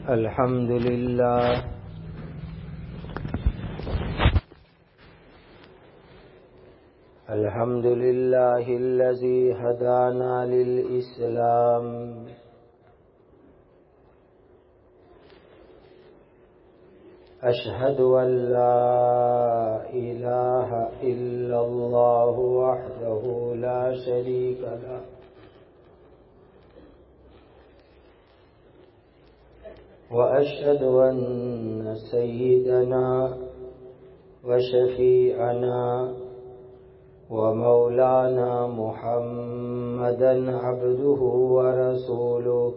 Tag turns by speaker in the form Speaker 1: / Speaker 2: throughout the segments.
Speaker 1: الحمد لله الحمد لله الذي هدانا للإسلام أشهد أن لا إله إلا الله وحده لا شريك له وأشهد أن سيدنا وشفيعنا ومولانا محمدا عبده ورسوله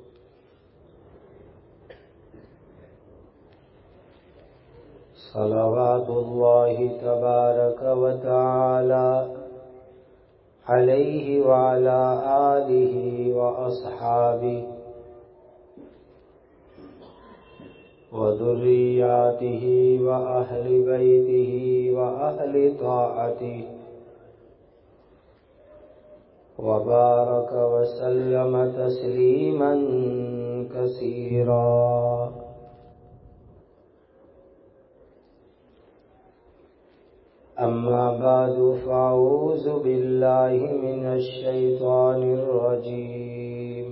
Speaker 1: صلوات الله تبارك وتعالى عليه وعلى آله وأصحابه وذرياته وأهل بيته وأهل طاعته وبارك وسلم تسليما كثيرا. أما بعد فأعوذ بالله من الشيطان الرجيم.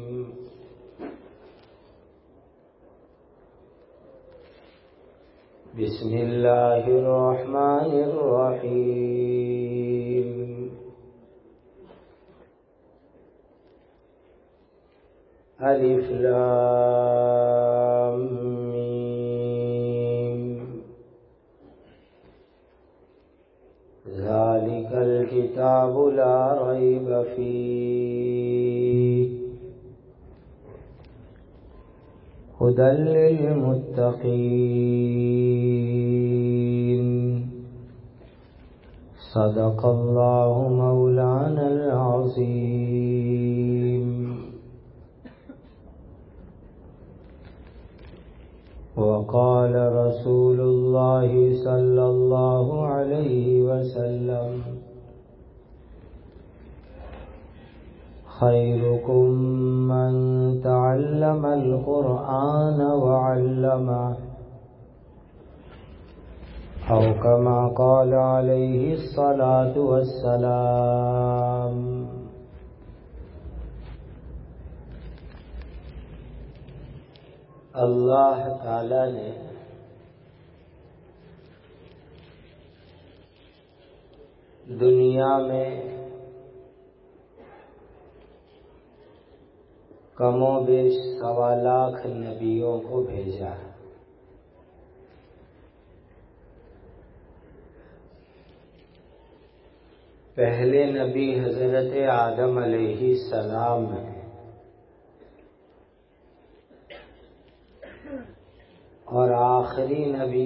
Speaker 1: بسم الله الرحمن الرحيم. ألف لام ميم. ذلك الكتاب لا ريب فيه هدى للمتقين. صدق الله مولانا العظيم. وقال رسول الله صلى الله عليه وسلم: خيركم من تعلم القرآن وعلمه، أو كما قال عليه الصلاة والسلام. اللہ تعالی نے دنیا میں کم و بیش 1.25 لاکھ نبیوں کو بھیجا. پہلے نبی حضرت آدم علیہ السلام ہیں، اور آخری نبی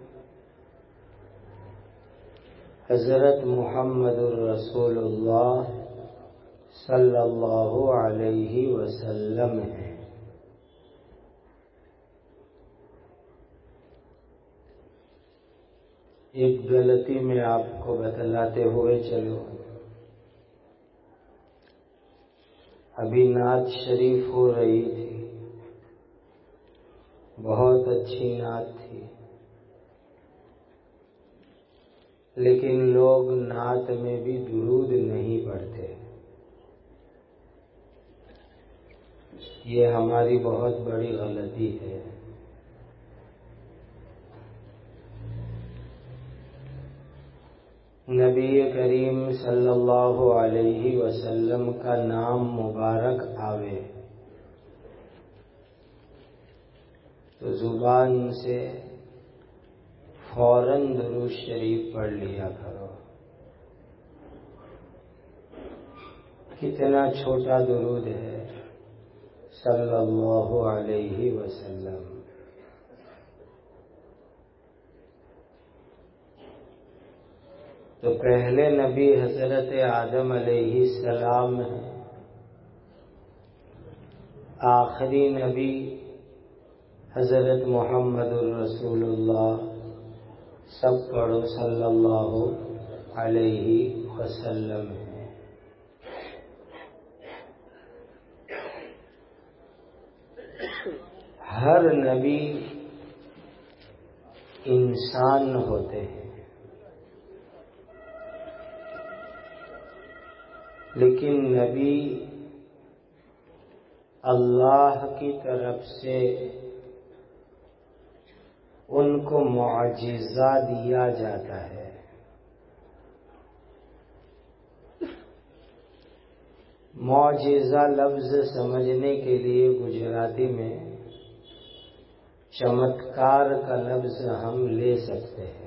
Speaker 1: حضرت محمد الرسول اللہ صلی اللہ علیہ وسلم ہیں. ایک غلطی میں آپ کو بتلاتے ہوئے چلو. ابھی نعت شریف ہو رہی تھی، بہت اچھی نعت تھی، لیکن لوگ نعت میں بھی درود نہیں پڑھتے. یہ ہماری بہت بڑی غلطی ہے. نبی کریم صلی اللہ علیہ وسلم کا نام مبارک آوے تو زبان سے فوراً درود شریف پڑھ لیا کرو. کتنا چھوٹا درود ہے، صلی اللہ علیہ وسلم. تو پہلے نبی حضرت آدم علیہ السلام ہیں، آخری نبی حضرت محمد الرسول اللہ. سب پڑھو صلی اللہ علیہ وسلم ہے. ہر نبی انسان ہوتے ہیں، لیکن نبی اللہ کی طرف سے ان کو معجزہ دیا جاتا ہے۔ معجزہ لفظ سمجھنے کے لیے گجراتی میں چمتکار کا لفظ ہم لے سکتے ہیں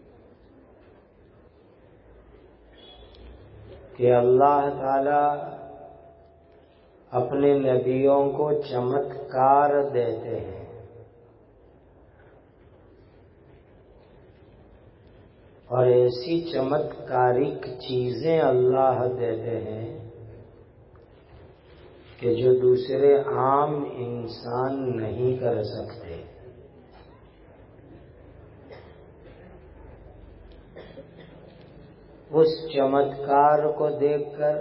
Speaker 1: کہ اللہ تعالی اپنے نبیوں کو چمتکار دیتے ہیں، اور ایسی چمتکارک چیزیں اللہ دیتے ہیں کہ جو دوسرے عام انسان نہیں کر سکتے۔ اس چمتکار کو دیکھ کر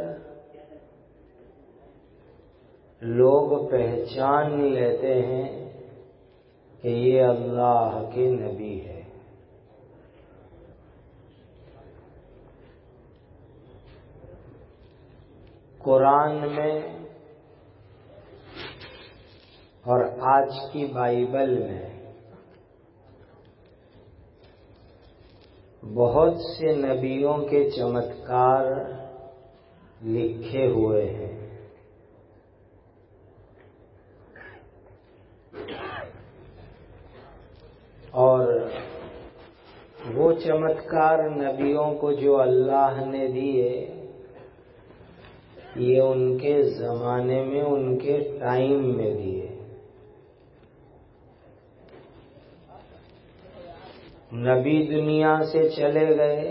Speaker 1: لوگ پہچان لیتے ہیں کہ یہ اللہ کے نبی ہے۔ قرآن میں اور آج کی بائبل میں بہت سے نبیوں کے چمتکار لکھے ہوئے ہیں، اور وہ چمتکار نبیوں کو جو اللہ نے دیے، یہ ان کے زمانے میں، ان کے ٹائم میں دیے۔ نبی دنیا سے چلے گئے،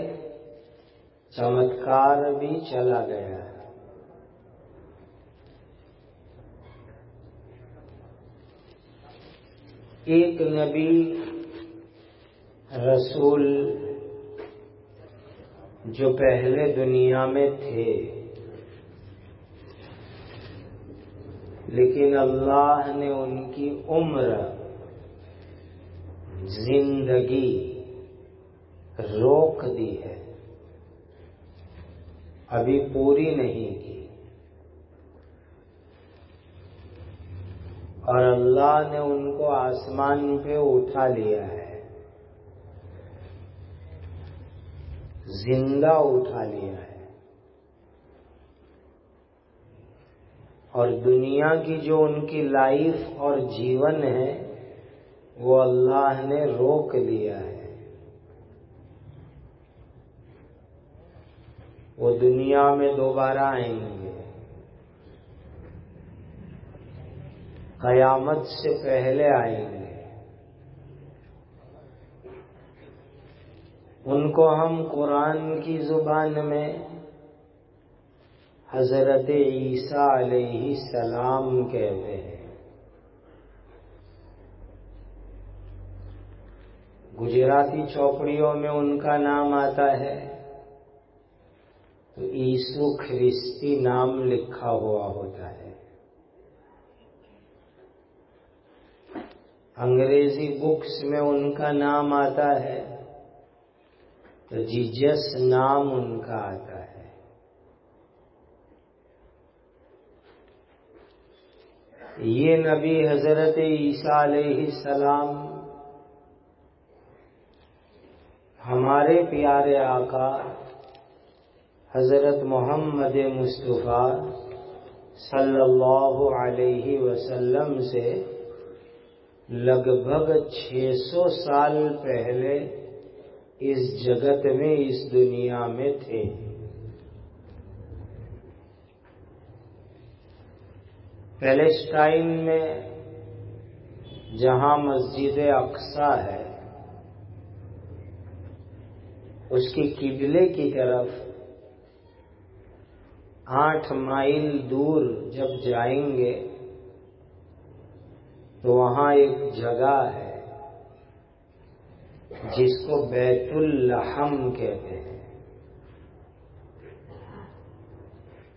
Speaker 1: چمتکار بھی چلا گیا۔ ایک نبی رسول جو پہلے دنیا میں تھے، لیکن اللہ نے ان کی عمر، زندگی روک دی ہے، ابھی پوری نہیں کی، اور اللہ نے ان کو آسمان پہ اٹھا لیا ہے، زندہ اٹھا لیا ہے، اور دنیا کی جو ان کی لائف اور جیون ہے وہ اللہ نے روک لیا ہے۔ وہ دنیا میں دوبارہ آئیں گے، قیامت سے پہلے آئیں گے۔ ان کو ہم قرآن کی زبان میں حضرت عیسیٰ علیہ السلام کہتے ہیں۔ گجراتی چوپڑیوں میں ان کا نام آتا ہے تو عیسو خریستی نام لکھا ہوا ہوتا ہے۔ انگریزی بکس میں ان کا نام آتا ہے تو جیجس نام ان کا آتا ہے۔ یہ نبی حضرت عیسیٰ علیہ السلام ہمارے پیارے آقا حضرت محمد مصطفیٰ صلی اللہ علیہ وسلم سے لگ بھگ 600 سال پہلے اس جگت میں، اس دنیا میں تھے۔ پیلسٹائن میں جہاں مسجد اقصی ہے، اس کی قبلے کی طرف 8 مائل دور جب جائیں گے تو وہاں ایک جگہ ہے جس کو بیت اللحم کہتے ہیں۔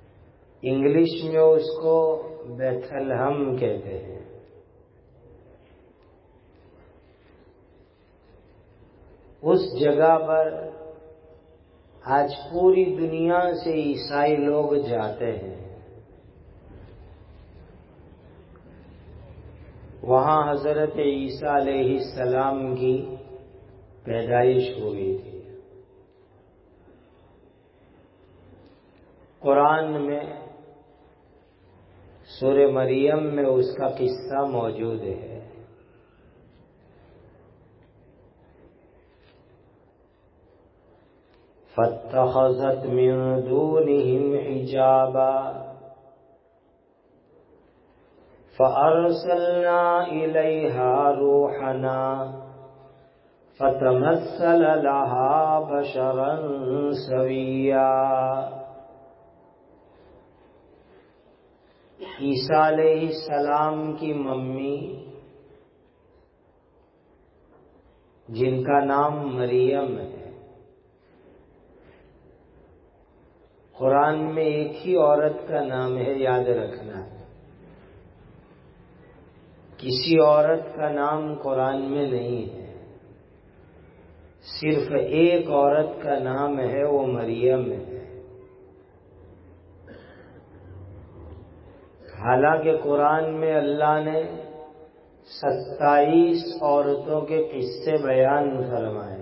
Speaker 1: انگلش میں اس کو بیتھ الہم کہتے ہیں۔ اس جگہ پر آج پوری دنیا سے عیسائی لوگ جاتے ہیں. وہاں حضرت عیسیٰ علیہ السلام کی پیدائش ہوئی تھی. قرآن میں سورہ مریم میں اس کا قصہ موجود ہے. فاتخذت من دونهم حجابا فأرسلنا إليها روحنا فتمثل لها بشرا سويا. عیسیٰ علیہ السلام کی ممی جن کا نام مریم ہے، قرآن میں ایک ہی عورت کا نام ہے، یاد رکھنا. کسی عورت کا نام قرآن میں نہیں ہے، صرف ایک عورت کا نام ہے، وہ مریم ہے. حالانکہ قرآن میں اللہ نے 27 عورتوں کے قصے بیان فرمائے،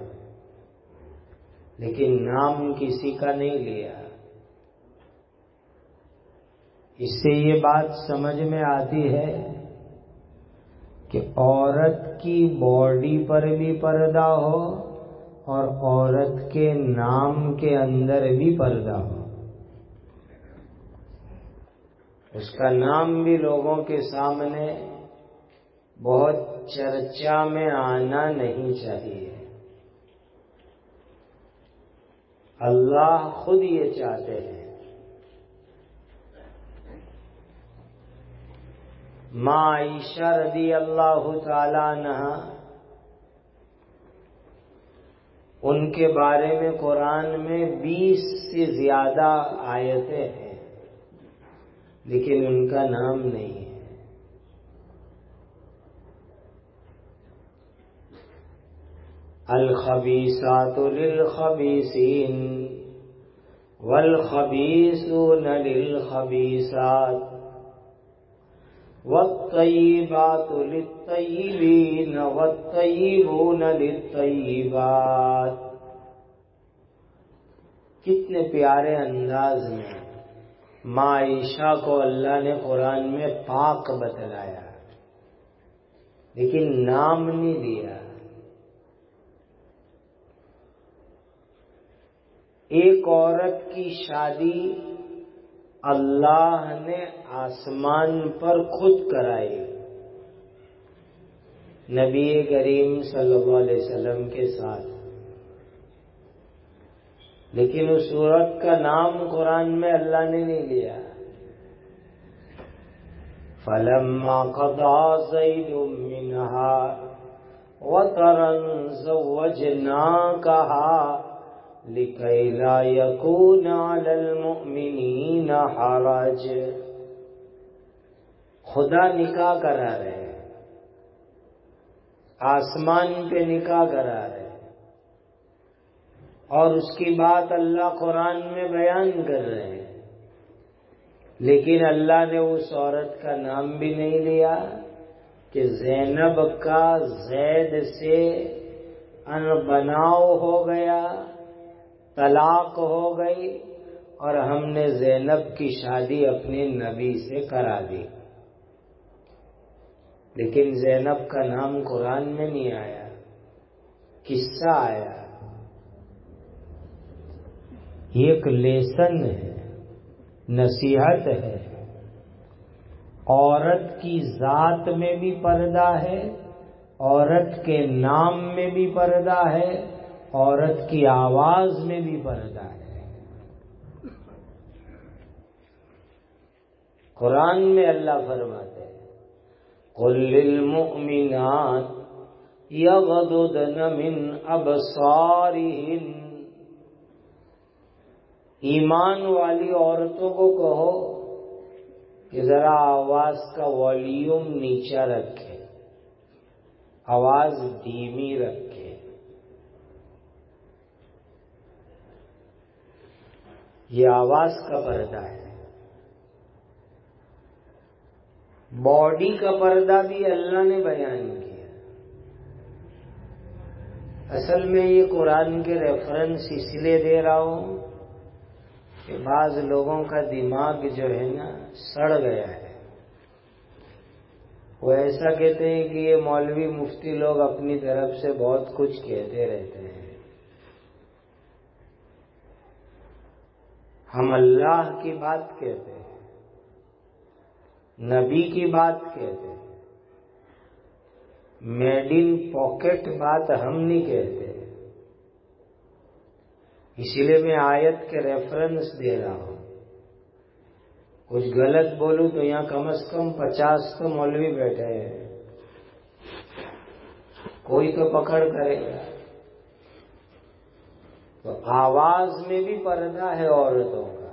Speaker 1: لیکن نام کسی کا نہیں لیا. اس سے یہ بات سمجھ میں آتی ہے کہ عورت کی باڈی پر بھی پردہ ہو اور عورت کے نام کے اندر بھی پردہ ہو. اس کا نام بھی لوگوں کے سامنے بہت چرچا میں آنا نہیں چاہیے. اللہ خود یہ چاہتے ہیں. ماں عائشہ رضی اللہ تعالی عنہ، ان کے بارے میں قرآن میں 20 سے زیادہ آیتیں ہیں، لیکن ان کا نام نہیں ہے. الخبیثات للخبیثین والخبیثون للخبیثات والطیبات للطیبین والطیبون للطیبات. کتنے پیارے انداز میں ماں عائشہ کو اللہ نے قرآن میں پاک بتلایا، لیکن نام نہیں دیا. ایک عورت کی شادی اللہ نے آسمان پر خود کرائی، نبی کریم صلی اللہ علیہ وسلم کے ساتھ، لیکن اس عورت کا نام قرآن میں اللہ نے نہیں لیا. فَلَمَّا قَضَى زَيْدٌ مِّنْهَا وَطَرًا زَوَّجْنَاكَهَا لِكَيْ لَا يَكُونَ عَلَى الْمُؤْمِنِينَ حَرَجٌ. خدا نکاح کرا رہے، آسمان پہ نکاح کرا رہے، اور اس کی بات اللہ قرآن میں بیان کر رہے ہیں، لیکن اللہ نے اس عورت کا نام بھی نہیں لیا کہ زینب کا زید سے انبناؤ ہو گیا، طلاق ہو گئی، اور ہم نے زینب کی شادی اپنے نبی سے کرا دی. لیکن زینب کا نام قرآن میں نہیں آیا، قصہ آیا. یہ ایک لیسن ہے، نصیحت ہے. عورت کی ذات میں بھی پردہ ہے، عورت کے نام میں بھی پردہ ہے، عورت کی آواز میں بھی پردہ ہے. قرآن میں اللہ فرماتے ہیں قُل لِّلْمُؤْمِنَاتِ يَغْضُضْنَ مِنْ أَبْصَارِهِنَّ. ایمان والی عورتوں کو کہو کہ ذرا آواز کا والیوم نیچا رکھے، آواز دھیمی رکھے. یہ آواز کا پردہ ہے۔ باڈی کا پردہ بھی اللہ نے بیان کیا۔ اصل میں یہ قرآن کے ریفرنس اس لیے دے رہا ہوں کہ بعض لوگوں کا دماغ جو ہے نا سڑ گیا ہے۔ وہ ایسا کہتے ہیں کہ یہ مولوی مفتی لوگ اپنی طرف سے بہت کچھ کہتے رہتے ہیں۔ ہم اللہ کی بات کہتے ہیں، نبی کی بات کہتے ہیں، میڈ ان پاکٹ بات ہم نہیں کہتے۔ اسی لیے میں آیت کے ریفرنس دے رہا ہوں۔ کچھ غلط بولوں تو یہاں کم از کم 50 تو مولوی بیٹھے ہیں، کوئی تو پکڑ کرے گا۔ تو آواز میں بھی پردہ ہے عورتوں کا۔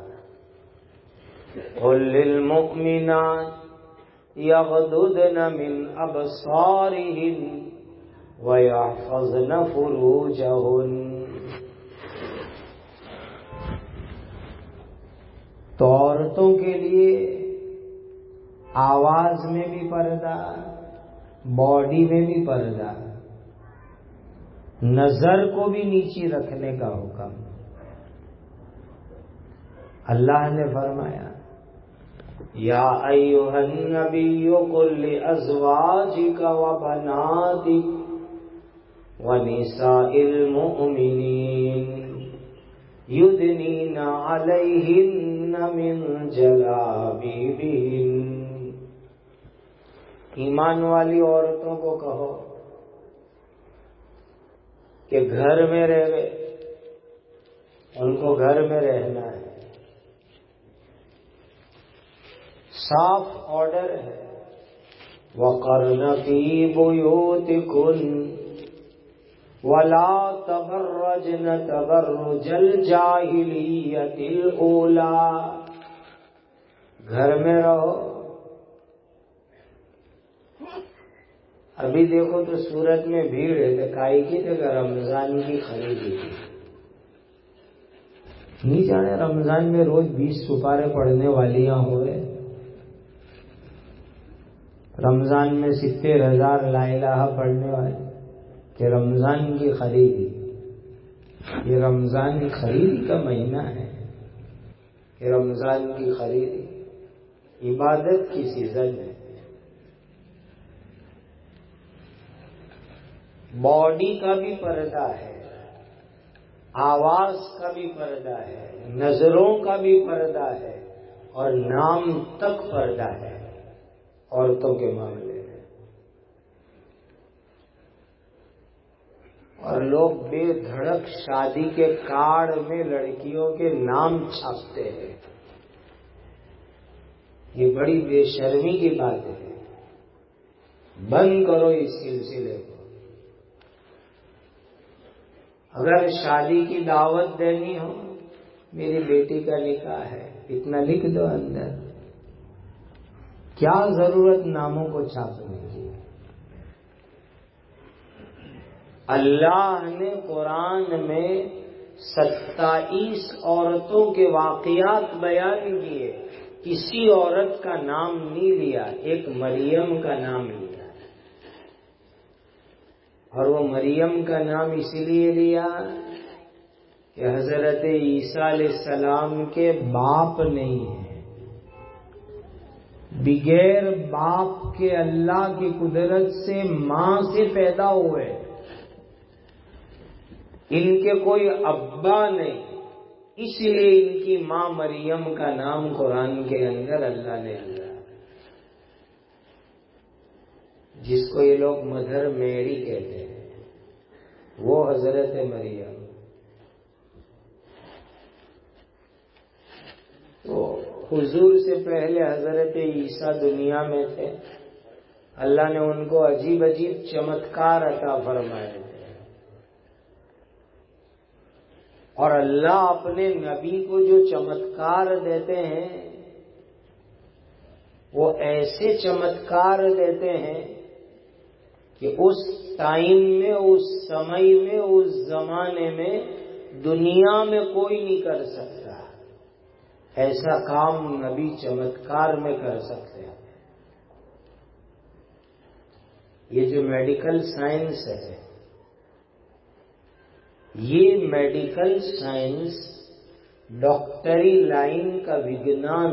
Speaker 1: قُل لِّلْمُؤْمِنَاتِ يَغْضُضْنَ مِنْ أَبْصَارِهِنَّ وَيَحْفَظْنَ فُرُوجَهُنَّ۔ تو عورتوں کے لیے آواز میں بھی پردہ، باڈی میں بھی پردہ، نظر کو بھی نیچی رکھنے کا حکم۔ اللہ نے فرمایا یا ایھا النبی قل لازواجک وبناتک ونساء المؤمنین یدنین علیہن من جلابیبہن۔ ایمان والی عورتوں کو کہو کہ گھر میں رہے، ان کو گھر میں رہنا ہے۔ صاف آرڈر ہے وَقَرْنَ فِي بُيُوتِكُنَّ وَلَا تَبَرَّجْنَ تَبَرُّجَ الْجَاهِلِيَّةِ الْأُولَىٰ۔ گھر میں رہو۔ ابھی دیکھو تو سورت میں بھیڑ ہے، تو کائی کی تک رمضان کی خریدی تھی۔ نہیں جانے رمضان میں روز 20 سپارے پڑھنے والیاں ہوئے، رمضان میں 70,000 لا الہ پڑھنے والے، کہ رمضان کی خریدی۔ یہ رمضان کی خریدی کا مہینہ ہے کہ رمضان کی خریدی عبادت کی سیزن ہے۔ باڈی کا بھی پردہ ہے، آواز کا بھی پردہ ہے، نظروں کا بھی پردہ ہے، اور نام تک پردہ ہے عورتوں کے معاملے میں۔ اور لوگ بے دھڑک شادی کے کارڈ میں لڑکیوں کے نام چھاپتے ہیں۔ یہ بڑی بے شرمی کی بات ہے، بند کرو اس سلسلے کو۔ اگر شادی کی دعوت دینی ہو، میری بیٹی کا نکاح ہے، اتنا لکھ دو اندر، کیا ضرورت ناموں کو چھاپنے کی؟ اللہ نے قرآن میں 27 عورتوں کے واقعات بیان کیے، کسی عورت کا نام نہیں لیا، ایک مریم کا نام لیا۔ اور وہ مریم کا نام اس لیے لیا کہ حضرت عیسیٰ علیہ السلام کے باپ نہیں ہیں، بغیر باپ کے اللہ کی قدرت سے ماں سے پیدا ہوئے، ان کے کوئی ابا نہیں، اس لیے ان کی ماں مریم کا نام قرآن کے اندر اللہ نے لیا، جس کو یہ لوگ مدر میری کہتے ہیں، وہ حضرت مریم۔ تو حضور سے پہلے حضرت عیسیٰ دنیا میں تھے، اللہ نے ان کو عجیب عجیب چمتکار عطا فرمائے تھے، اور اللہ اپنے نبی کو جو چمتکار دیتے ہیں وہ ایسے چمتکار دیتے ہیں کہ اس ٹائم میں، اس سمے میں، اس زمانے میں دنیا میں کوئی نہیں کر سکتا۔ ایسا کام نبی چمتکار میں کر سکتے ہیں. یہ جو میڈیکل سائنس ہے، یہ میڈیکل سائنس ڈاکٹری لائن کا وگنان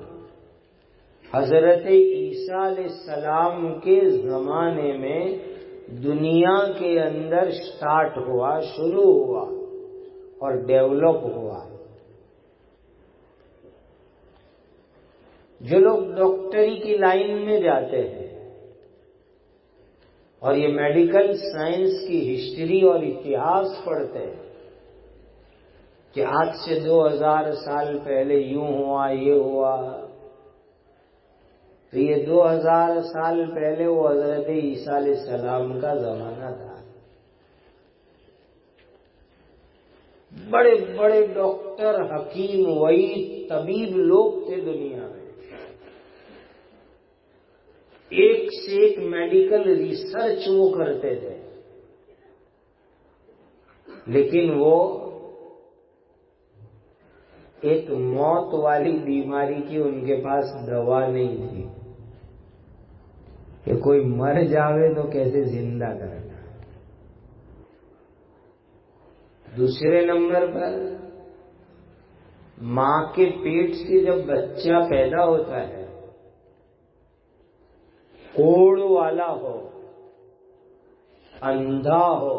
Speaker 1: حضرت عیسیٰ علیہ السلام کے زمانے میں دنیا کے اندر سٹارٹ ہوا، شروع ہوا اور ڈیولپ ہوا. جو لوگ ڈاکٹری کی لائن میں جاتے ہیں اور یہ میڈیکل سائنس کی ہسٹری اور اتہاس پڑھتے ہیں کہ آج سے 2000 سال پہلے یوں ہوا، یہ ہوا، تو یہ 2000 سال پہلے وہ حضرت عیسیٰ علیہ السلام کا زمانہ تھا. بڑے بڑے ڈاکٹر، حکیم، وعید، طبیب لوگ تھے دنیا میں. ایک سے ایک میڈیکل ریسرچ وہ کرتے تھے، لیکن وہ ایک موت والی بیماری کی ان کے پاس دوا نہیں تھی کہ کوئی مر جاوے تو کیسے زندہ کرنا. دوسرے نمبر پر ماں کے پیٹ سے جب بچہ پیدا ہوتا ہے، کوڑ والا ہو، اندھا ہو،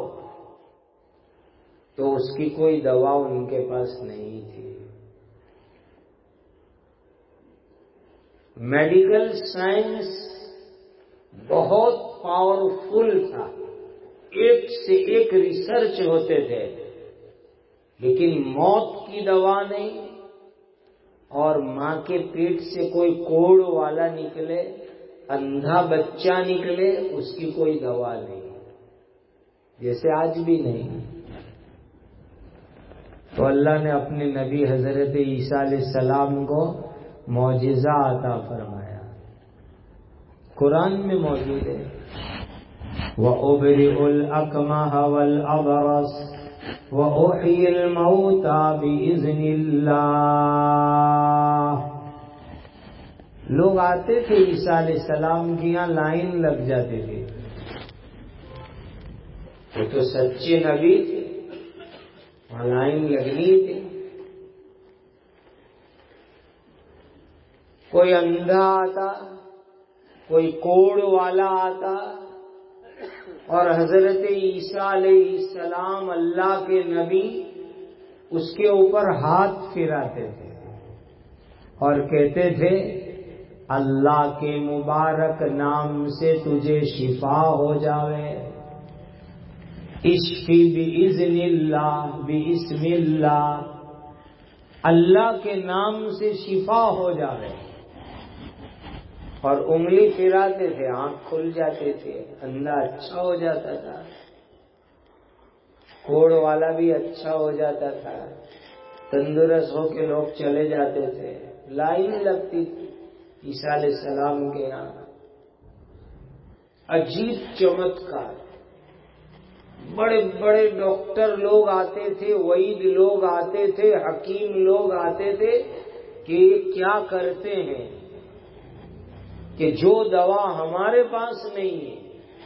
Speaker 1: تو اس کی کوئی دوا ان کے پاس نہیں تھی. میڈیکل سائنس بہت پاورفل تھا، ایک سے ایک ریسرچ ہوتے تھے، لیکن موت کی دوا نہیں، اور ماں کے پیٹ سے کوئی کوڑ والا نکلے، اندھا بچہ نکلے، اس کی کوئی دوا نہیں، جیسے آج بھی نہیں. تو اللہ نے اپنے نبی حضرت عیسیٰ علیہ السلام کو معجزہ عطا فرمایا. قرآن میں موجود ہے وَأُبْرِئُ الْأَكْمَحَ وَالْأَبْرَصَ وَأُحْيِي الْمَوْتَى بِإِذْنِ اللَّهِ. لوگ آتے تھے عیسیٰ علیہ السلام کی یہاں، لائن لگ جاتے تھے. وہ تو سچے نبی تھے، وہاں لائن لگنی تھی. کوئی اندھا آتا، کوئی کوڑ والا آتا، اور حضرت عیسیٰ علیہ السلام اللہ کے نبی اس کے اوپر ہاتھ پھراتے تھے اور کہتے تھے اللہ کے مبارک نام سے تجھے شفا ہو جاوے. اشفی باذن اللہ، باسم اللہ، اللہ کے نام سے شفا ہو جاوے. اور انگلی پھراتے تھے، آنکھ کھل جاتے تھے، اندھا اچھا ہو جاتا تھا، کوڑ والا بھی اچھا ہو جاتا تھا، تندرست ہو کے لوگ چلے جاتے تھے. لائن لگتی تھی عیسیٰ علیہ السلام کے یہاں. عجیب چمتکار. بڑے بڑے ڈاکٹر لوگ آتے تھے، وعید لوگ آتے تھے، حکیم لوگ آتے تھے کہ یہ کیا کرتے ہیں کہ جو دوا ہمارے پاس نہیں ہے،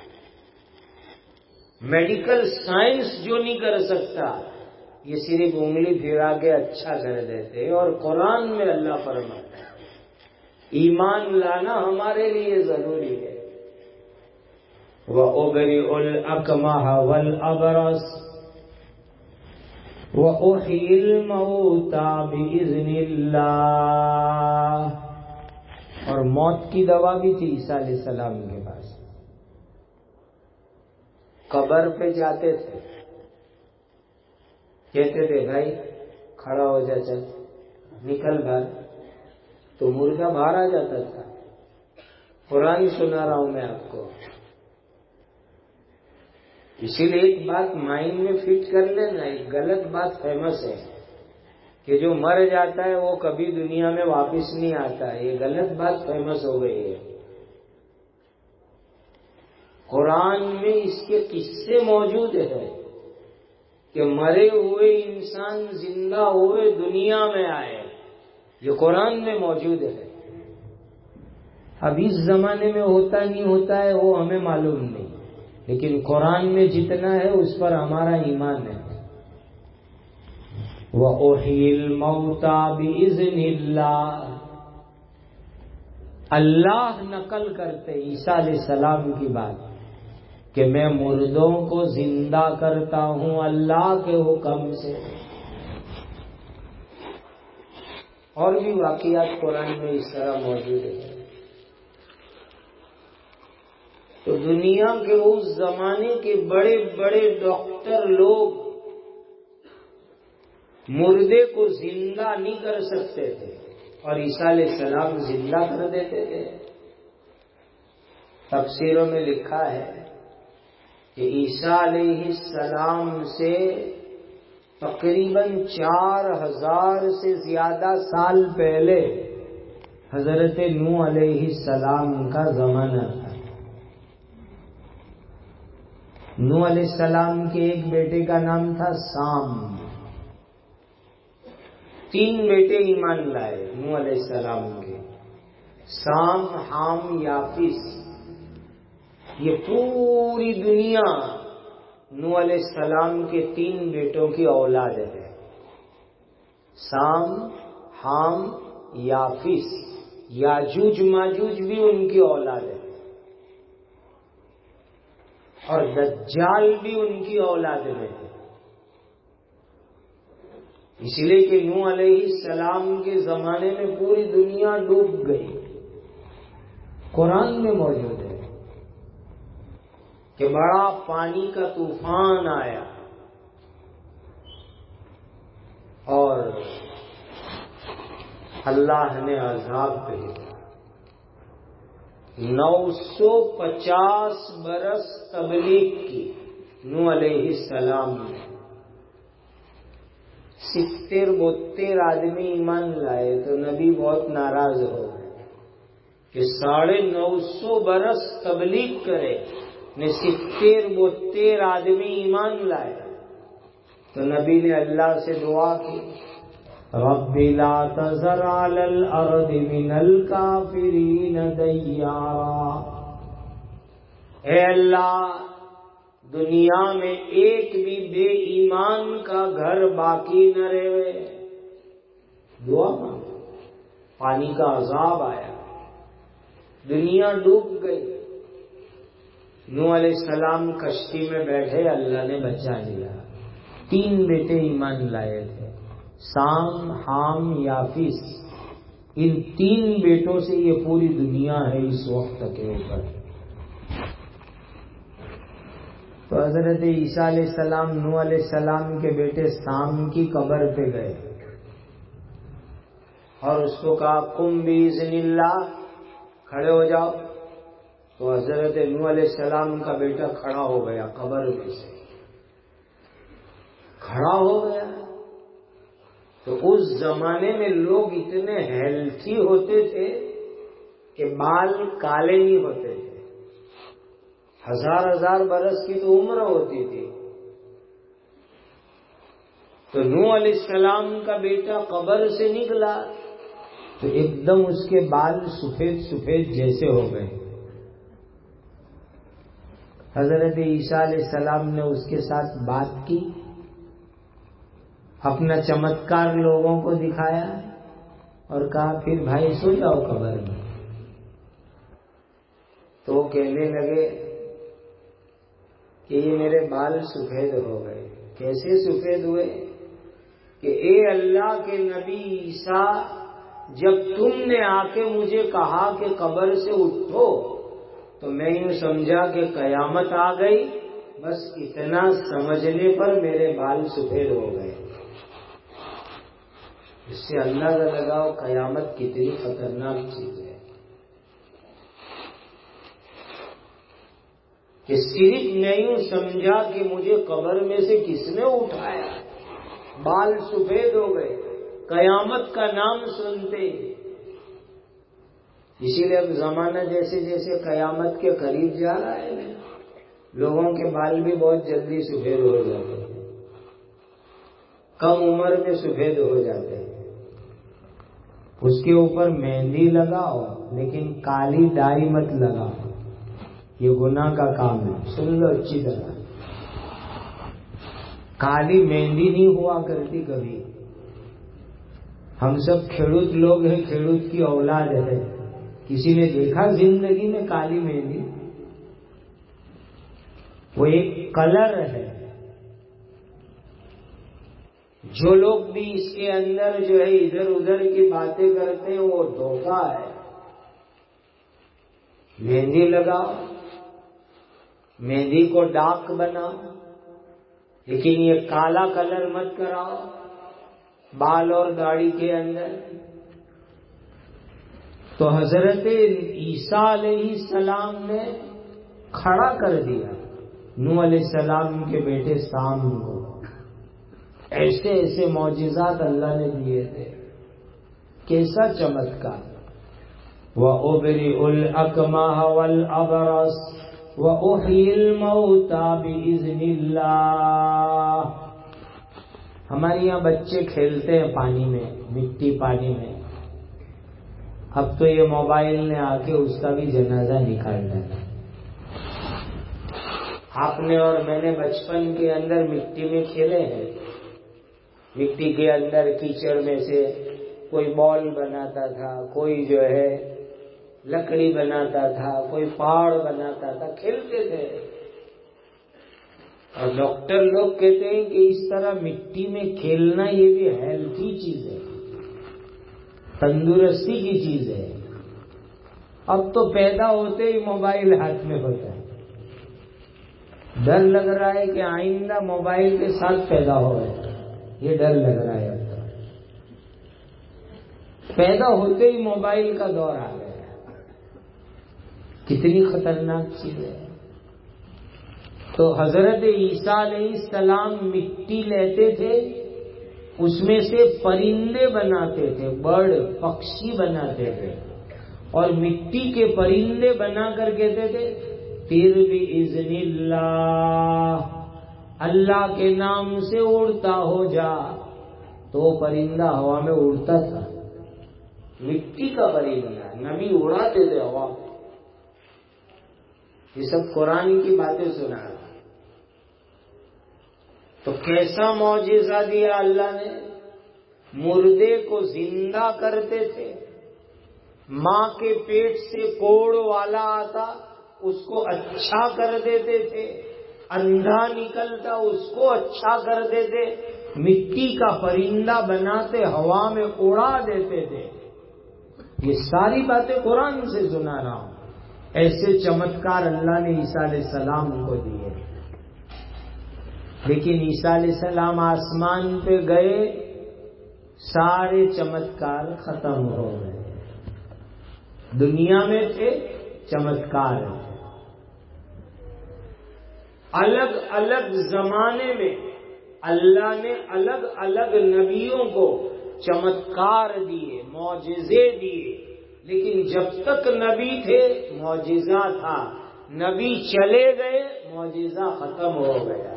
Speaker 1: میڈیکل سائنس جو نہیں کر سکتا، یہ صرف انگلی پھرا کے اچھا کر دیتے. اور قرآن میں اللہ فرماتا ہے ایمان لانا ہمارے لیے ضروری ہے. وَأُبْرِئُ الْأَكْمَحَ وَالْأَبْرَصَ وَأُحْيِي الْمَوْتَى بِإِذْنِ اللَّهِ. اور موت کی دوا بھی تھی عیسیٰ علیہ السلام کے پاس. قبر پہ جاتے تھے، کہتے تھے بھائی کھڑا ہو جا، چل نکل باہر، تو مردہ باہر آ جاتا تھا. قرآن سنا رہا ہوں میں آپ کو. اسی لیے ایک بات مائنڈ میں فٹ کر لینا، ایک غلط بات فیمس ہے کہ جو مر جاتا ہے وہ کبھی دنیا میں واپس نہیں آتا. یہ غلط بات فیمس ہو گئی ہے. قرآن میں اس کے قصے موجود ہیں کہ مرے ہوئے انسان زندہ ہوئے دنیا میں آئے. یہ قرآن میں موجود ہے. اب اس زمانے میں ہوتا نہیں ہوتا ہے وہ ہمیں معلوم نہیں، لیکن قرآن میں جتنا ہے اس پر ہمارا ایمان ہے. وَأُحْيِي الْمَوْتَى بِإِذْنِ اللَّهِ. اللہ نقل کرتے عیسیٰ علیہ السلام کی بات کہ میں مردوں کو زندہ کرتا ہوں اللہ کے حکم سے. اور بھی واقعات قرآن میں اس طرح موجود ہیں. تو دنیا کے اس زمانے کے بڑے بڑے ڈاکٹر لوگ مردے کو زندہ نہیں کر سکتے تھے اور عیسیٰ علیہ السلام زندہ کر دیتے تھے. تفسیروں میں لکھا ہے کہ عیسیٰ علیہ السلام سے تقریباً 4000 سے زیادہ سال پہلے حضرت نوح علیہ السلام کا زمانہ تھا. نوح علیہ السلام کے ایک بیٹے کا نام تھا سام. 3 بیٹے ایمان لائے نوح علیہ السلام کے، سام، حام، یافیس. یہ پوری دنیا نوح علیہ السلام کے 3 بیٹوں کی اولاد ہے. سام، حام، یافیس. یاجوج ماجوج بھی ان کی اولاد ہے اور دجال بھی ان کی اولاد میں ہے. اس لیے کہ نوح علیہ السلام کے زمانے میں پوری دنیا ڈوب گئی. قرآن میں موجود ہے کہ بڑا پانی کا طوفان آیا اور اللہ نے عذاب بھیجا. 950 برس تبلیغ کی نوح علیہ السلام نے. 70-72 آدمی ایمان لائے تو نبی بہت ناراض ہو گئے کہ 950 برس تبلیغ کرے نے 70-72 آدمی ایمان لائے. تو نبی نے اللہ سے دعا کی رب لا تذر علی الارض من الکافرین دیارا. اے اللہ دنیا میں ایک بھی بے ایمان کا گھر باقی نہ رہے. دعا مانگو. پانی کا عذاب آیا، دنیا ڈوب گئی. نوح علیہ السلام کشتی میں بیٹھے، اللہ نے بچا لیا. 3 بیٹے ایمان لائے تھے، سام، حام، یافیس. ان 3 بیٹوں سے یہ پوری دنیا ہے اس وقت کے اوپر. تو حضرت عیسیٰ علیہ السلام نوح علیہ السلام کے بیٹے سام کی قبر پہ گئے اور اس کو کہا قم بإذن اللہ، کھڑے ہو جاؤ. تو حضرت نوح علیہ السلام کا بیٹا کھڑا ہو گیا، قبر میں سے کھڑا ہو گیا. تو اس زمانے میں لوگ اتنے ہیلتھی ہوتے تھے کہ بال کالے نہیں ہوتے تھے. 1000 برس کی تو عمر ہوتی تھی. تو نوح علیہ السلام کا بیٹا قبر سے نکلا تو ایک دم اس کے بال سفید سفید جیسے ہو گئے. حضرت عیسیٰ علیہ السلام نے اس کے ساتھ بات کی، اپنا چمتکار لوگوں کو دکھایا اور کہا پھر بھائی سو جاؤ قبر میں. تو وہ کہنے لگے کہ یہ میرے بال سفید ہو گئے. کیسے سفید ہوئے؟ کہ اے اللہ کے نبی عیسیٰ، جب تم نے آ کے مجھے کہا کہ قبر سے اٹھو تو میں یوں سمجھا کہ قیامت آ گئی، بس اتنا سمجھنے پر میرے بال سفید ہو گئے. اس سے اندازہ لگاؤ قیامت کتنی خطرناک چیز ہے کہ صرف میں یوں سمجھا کہ مجھے قبر میں سے کس نے اٹھایا، بال سفید ہو گئے. قیامت کا نام سنتے. اسی لیے اب زمانہ جیسے جیسے قیامت کے قریب جا رہا ہے، لوگوں کے بال بھی بہت جلدی سفید ہو جاتے ہیں، کم عمر میں سفید ہو جاتے ہیں. اس کے اوپر مہندی لگاؤ لیکن کالی ڈائی مت لگاؤ، یہ گناہ کا کام ہے. سن لو اچھی طرح، کالی مہندی نہیں ہوا کرتی کبھی. ہم سب کھیڑوت لوگ ہیں، کھیڑوت کی اولاد ہے. کسی نے دیکھا زندگی میں کالی مہندی؟ وہ ایک کلر ہے. جو لوگ بھی اس کے اندر جو ہے ادھر ادھر کی باتیں کرتے ہیں وہ دھوکہ ہے. مہندی لگاؤ، مہندی کو ڈارک بناؤ، لیکن یہ کالا کلر مت کراؤ بال اور داڑھی کے اندر. تو حضرت عیسیٰ علیہ السلام نے کھڑا کر دیا نوح علیہ السلام کے بیٹے سام کو. ایسے ایسے معجزات اللہ نے دیے تھے. کیسا چمتکار! وَأُبْرِئُ الْأَكْمَحَ وَالْأَبْرَصَ وَأُحْيِي الْمَوْتَى بِإِذْنِ اللَّهِ. ہمارے یہاں بچے کھیلتے ہیں پانی میں، مٹی پانی میں. اب تو یہ موبائل نے آ کے اس کا بھی جنازہ نکال ڈالا. آپ نے اور میں نے بچپن کے اندر مٹی میں کھیلے ہیں. مٹی کے اندر کیچڑ میں سے کوئی بال بناتا تھا، کوئی جو ہے لکڑی بناتا تھا، کوئی پہاڑ بناتا تھا، کھیلتے تھے. اور ڈاکٹر لوگ کہتے ہیں کہ اس طرح مٹی میں کھیلنا یہ بھی ہیلتھی چیز ہے، تندرستی کی چیز ہے. اب تو پیدا ہوتے ہی موبائل ہاتھ میں ہوتا ہے. ڈر لگ رہا ہے کہ آئندہ موبائل کے ساتھ پیدا ہو رہا ہے، یہ ڈر لگ رہا ہے. اب تو پیدا ہوتے ہی موبائل کا دور آ گیا. کتنی خطرناک چیز ہے. تو حضرت عیسیٰ علیہ السلام مٹی لیتے تھے، اس میں سے پرندے بناتے تھے، برڈ پکشی بناتے تھے، اور مٹی کے پرندے بنا کر کہتے تھے پھر بھی اذن اللہ، اللہ کے نام سے اڑتا ہو جا. تو پرندہ ہوا میں اڑتا تھا، مٹی کا پرندہ. نبی اڑاتے تھے ہوا. یہ سب قرآن کی باتیں سنا رہا. تو کیسا معجزہ دیا اللہ نے. مردے کو زندہ کرتے تھے. ماں کے پیٹ سے کوڑ والا آتا اس کو اچھا کر دیتے تھے. اندھا نکلتا اس کو اچھا کر دیتے. مٹی کا پرندہ بناتے ہوا میں اڑا دیتے تھے. یہ ساری باتیں قرآن سے سنا رہا ہوں. ایسے چمتکار اللہ نے عیسیٰ علیہ السلام کو دیے. لیکن عیسیٰ علیہ السلام آسمان پہ گئے، سارے چمتکار ختم ہو گئے. دنیا میں تھے چمتکار. الگ الگ زمانے میں اللہ نے الگ الگ نبیوں کو چمتکار دیے، معجزے دیے. لیکن جب تک نبی تھے معجزہ تھا، نبی چلے گئے معجزہ ختم ہو گیا.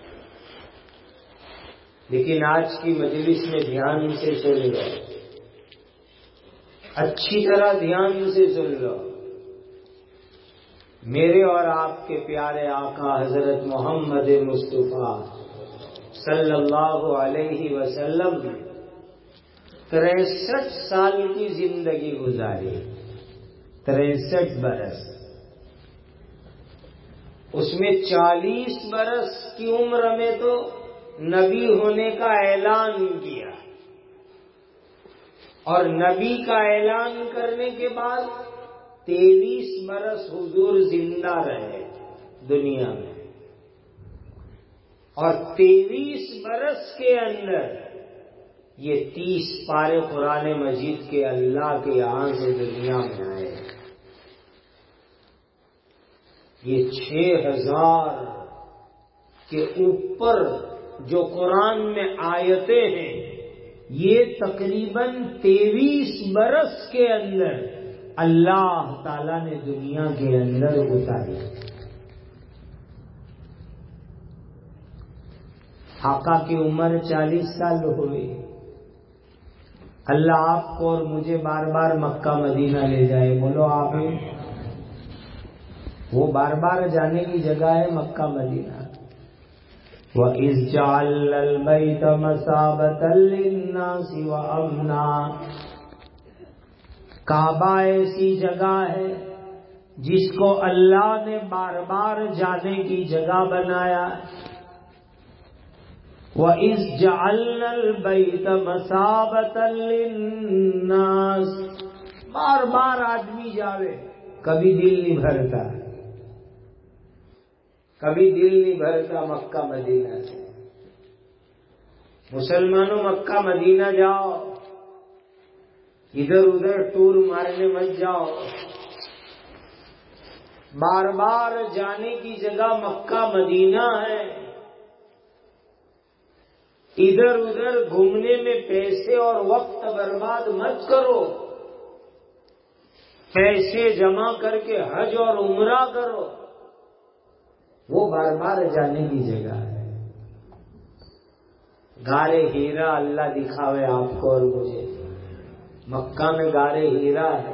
Speaker 1: لیکن آج کی مجلس میں دھیان سے سن لو، اچھی طرح دھیان سے سن لو. میرے اور آپ کے پیارے آقا حضرت محمد مصطفیٰ صلی اللہ علیہ وسلم 63 سال کی زندگی گزاری. 63 برس. اس میں 40 برس کی عمر میں تو نبی ہونے کا اعلان کیا، اور نبی کا اعلان کرنے کے بعد 23 برس حضور زندہ رہے دنیا میں. اور 23 برس کے اندر یہ 30 پارے قرآن مجید کے اللہ کے یہاں سے دنیا میں آئے. یہ 6000 کے اوپر جو قرآن میں آیتیں ہیں، یہ تقریباً 23 برس کے اندر اللہ تعالی نے دنیا کے اندر اتاری. آقا کی عمر 40 سال ہوئی. اللہ آپ کو اور مجھے بار بار مکہ مدینہ لے جائے. بولو آمین. وہ بار بار جانے کی جگہ ہے مکہ مدینہ. وَإِذْ جَعَلْنَا الْبَيْتَ مَثَابَةً لِلنَّاسِ وَأَمْنًا. کعبہ ایسی جگہ ہے جس کو اللہ نے بار بار جانے کی جگہ بنایا. وَإِذْ جَعَلْنَا الْبَيْتَ مَثَابَةً لِلنَّاسِ. بار بار آدمی جاوے کبھی دل نہیں بھرتا، کبھی دل نہیں بھرتا مکہ مدینہ سے. مسلمانوں مکہ مدینہ جاؤ، ادھر ادھر ٹور مارنے مت جاؤ. بار بار جانے کی جگہ مکہ مدینہ ہے. ادھر ادھر گھومنے میں پیسے اور وقت برباد مت کرو. پیسے جمع کر کے حج اور عمرہ کرو. وہ بار بار جانے کی جگہ ہے. غارِ ہیرا اللہ دکھاوے آپ کو اور مجھے. مکہ میں غارِ ہیرا ہے.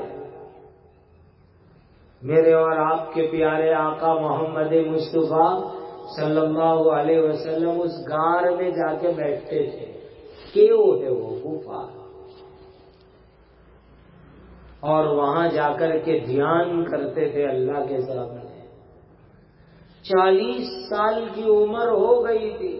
Speaker 1: میرے اور آپ کے پیارے آقا محمد مصطفیٰ صلی اللہ علیہ وسلم اس غار میں جا کے بیٹھتے تھے. کیوں ہے وہ غفا، اور وہاں جا کر کے دھیان کرتے تھے اللہ کے سامنے. 40 سال کی عمر ہو گئی تھی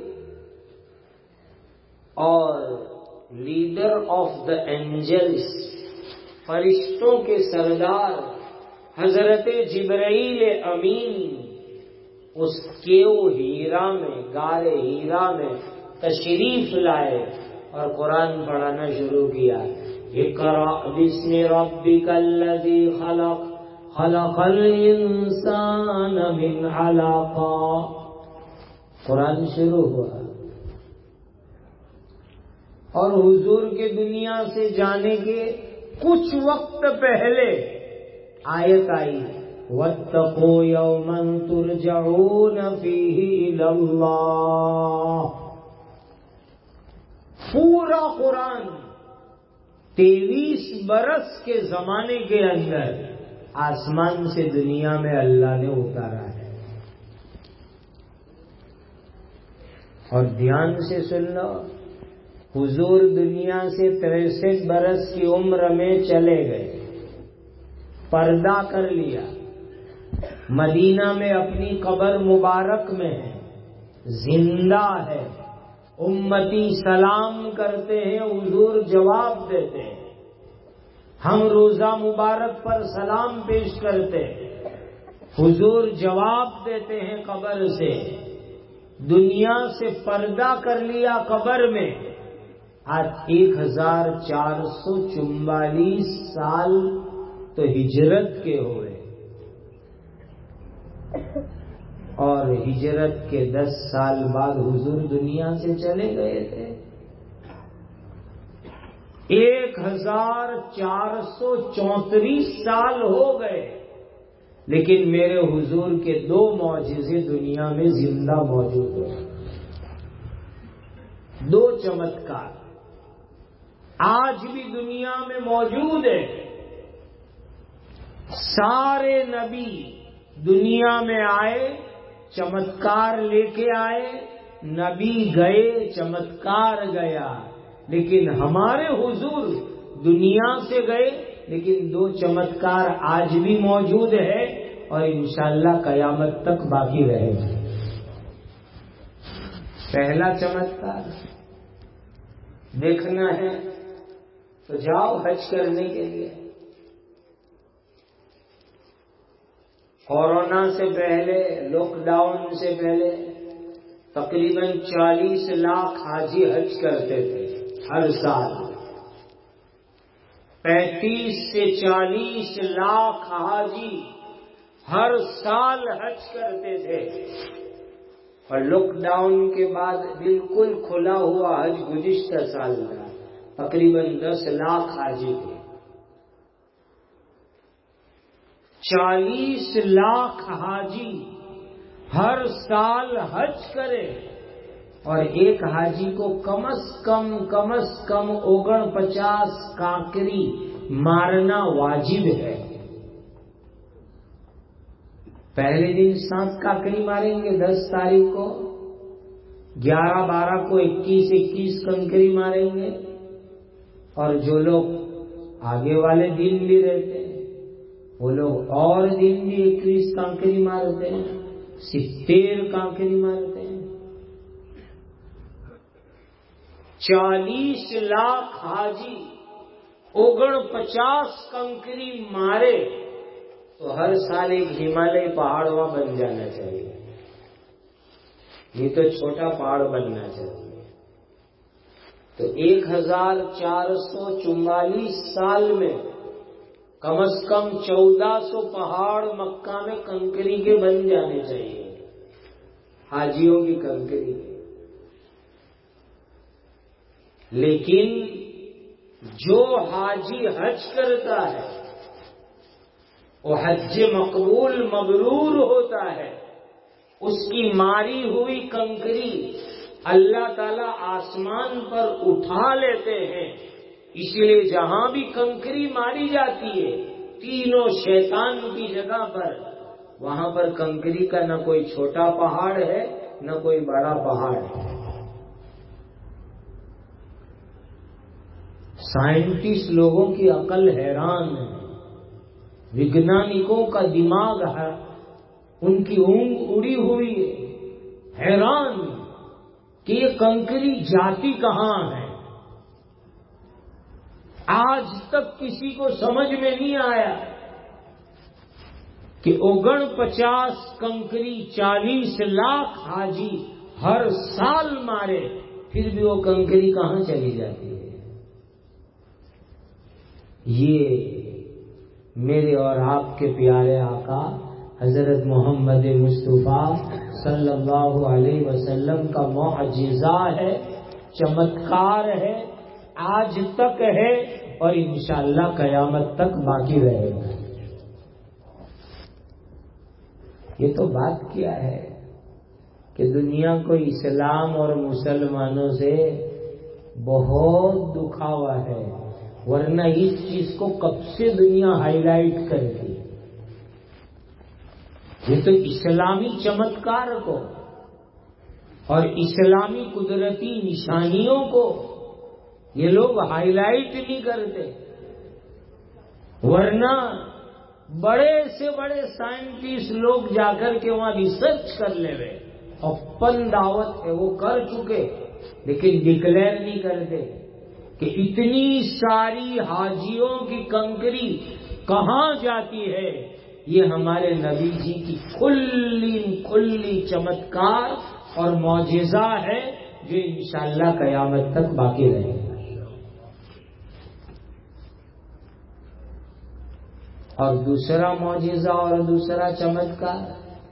Speaker 1: اور لیڈر آف دا اینجلس، فرشتوں کے سردار حضرت جبرائیل امین اس کیو ہیرا میں، غار ہیرا میں تشریف لائے اور قرآن پڑھانا شروع کیا. اقرأ بسم ربک الذی خلق، خلق الانسان من علق. قرآن شروع ہوا اور حضور کے دنیا سے جانے کے کچھ وقت پہلے آیت آئی وَاتَّقُوا يَوْمًا تُرْجَعُونَ فِيهِ إِلَى اللَّهِ. پورا قرآن 23 برس کے زمانے کے اندر آسمان سے دنیا میں اللہ نے اتارا ہے. اور دھیان سے سن لو، حضور دنیا سے 63 برس کی عمر میں چلے گئے، پردہ کر لیا، مدینہ میں اپنی قبر مبارک میں ہے، زندہ ہے. امتی سلام کرتے ہیں، حضور جواب دیتے ہیں. ہم روزہ مبارک پر سلام پیش کرتے ہیں، حضور جواب دیتے ہیں قبر سے. دنیا سے پردہ کر لیا قبر میں. آج 1444 سال تو ہجرت کے ہوئے، اور ہجرت کے 10 سال بعد حضور دنیا سے چلے گئے تھے. 1434 سال ہو گئے، لیکن میرے حضور کے 2 معجزے دنیا میں زندہ موجود ہیں. 2 چمتکار آج بھی دنیا میں موجود ہے. سارے نبی دنیا میں آئے، چمتکار لے کے آئے، نبی گئے، چمتکار گیا. لیکن ہمارے حضور دنیا سے گئے، لیکن 2 چمتکار آج بھی موجود ہے اور انشاءاللہ قیامت تک باقی رہے گا. پہلا چمتکار دیکھنا ہے تو جاؤ حج کرنے کے لیے. کورونا سے پہلے، لاک ڈاؤن سے پہلے تقریباً 40 لاکھ حاجی حج کرتے تھے ہر سال. 35 سے 40 لاکھ حاجی ہر سال حج کرتے تھے. اور لاک ڈاؤن کے بعد بالکل کھلا ہوا حج گزشتہ سال تھا، تقریباً 10 لاکھ حاجی تھے. 40 لاکھ حاجی ہر سال حج کرے اور ایک حاجی کو کم از کم 49 کانکری مارنا واجب ہے. پہلے دن 7 کانکری ماریں گے 10 تاریخ کو، 11-12 کو 21 کنکری ماریں گے، اور جو لوگ آگے والے دن بھی رہتے ہیں وہ لوگ اور دن بھی 21 کانکری مارتے ہیں، 70 کانکری مارتے ہیں. 40 لاکھ حاجی 49 کنکری مارے تو ہر سال ایک ہمالیہ پہاڑ وہاں بن جانا چاہیے. یہ تو چھوٹا پہاڑ بننا چاہیے. تو 1444 سال میں کم از کم 1400 پہاڑ مکہ میں کنکری کے بن جانے چاہیے، حاجیوں کی کنکری کے. لیکن جو حاجی حج کرتا ہے وہ حج مقبول مبرور ہوتا ہے، اس کی ماری ہوئی کنکری اللہ تعالی آسمان پر اٹھا لیتے ہیں. اس لیے جہاں بھی کنکری ماری جاتی ہے تینوں شیطان کی جگہ پر، وہاں پر کنکری کا نہ کوئی چھوٹا پہاڑ ہے نہ کوئی بڑا پہاڑ ہے. سائنٹسٹ لوگوں کی عقل حیران ہے، وگیانکوں کا دماغ ہے، ان کی اونگ اڑی ہوئی ہے، حیران کہ یہ کنکری جاتی کہاں ہے. آج تک کسی کو سمجھ میں نہیں آیا کہ 49 کنکری 40 لاکھ حاجی ہر سال مارے پھر بھی وہ کنکری کہاں چلی جاتی ہے. یہ میرے اور آپ کے پیارے آقا حضرت محمد مصطفیٰ صلی اللہ علیہ وسلم کا معجزہ ہے، چمتکار ہے، آج تک ہے اور انشاءاللہ قیامت تک باقی رہے گا. یہ تو بات کیا ہے کہ دنیا کو اسلام اور مسلمانوں سے بہت دکھا ہوا ہے، ورنہ اس چیز کو کب سے دنیا ہائی لائٹ کرتی. یہ تو اسلامی چمتکار کو اور اسلامی قدرتی نشانیوں کو یہ لوگ ہائی لائٹ نہیں کرتے، ورنہ بڑے سے بڑے سائنٹسٹ لوگ جا کر کے وہاں ریسرچ کر لے رہے. اوپن دعوت ہے وہ کر چکے، لیکن ڈکلیئر نہیں کرتے کہ اتنی ساری حاجیوں کی کنکری کہاں جاتی ہے. یہ ہمارے نبی جی کی کھلی چمتکار اور معجزہ ہے جو انشاءاللہ قیامت تک باقی رہے گا. اور دوسرا معجزہ اور دوسرا چمتکار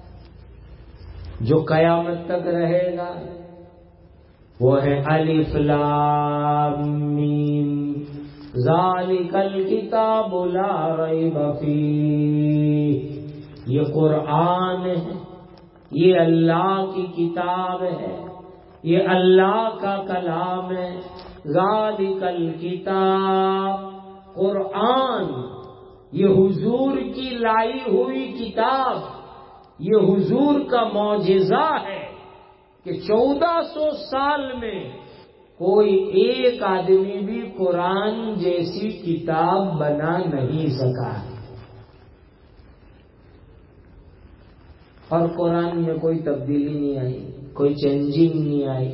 Speaker 1: جو قیامت تک رہے گا وہ ہے الف لام میم ذالک الکتاب لا ریب فیہ. یہ قرآن ہے، یہ اللہ کی کتاب ہے، یہ اللہ کا کلام ہے. ذالک الکتاب، قرآن یہ حضور کی لائی ہوئی کتاب، یہ حضور کا معجزہ ہے کہ 1400 سال میں کوئی ایک آدمی بھی قرآن جیسی کتاب بنا نہیں سکا. اور قرآن میں کوئی تبدیلی نہیں آئی، کوئی چینجنگ نہیں آئی.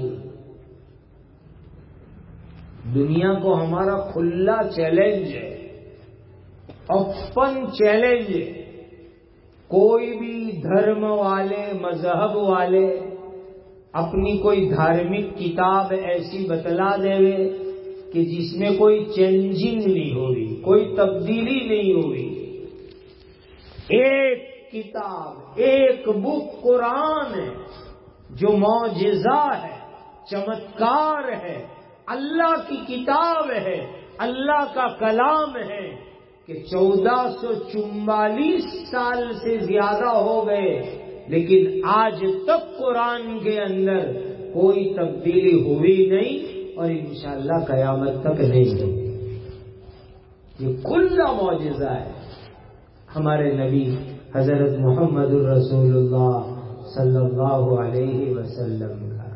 Speaker 1: دنیا کو ہمارا کھلا چیلنج ہے، اوپن چیلنج. کوئی بھی دھرم والے مذہب والے اپنی کوئی دھارمک کتاب ایسی بتلا دے کہ جس میں کوئی چینجنگ نہیں ہو رہی، کوئی تبدیلی نہیں ہو رہی. ایک کتاب، ایک بک قرآن ہے جو معجزہ ہے، چمتکار ہے، اللہ کی کتاب ہے، اللہ کا کلام ہے کہ 1444 سال سے زیادہ ہو گئے، لیکن آج تک قرآن کے اندر کوئی تبدیلی ہوئی نہیں اور انشاءاللہ قیامت تک نہیں ہوگی. یہ کھلا معجزہ ہے ہمارے نبی حضرت محمد الرسول اللہ صلی اللہ علیہ وسلم کا.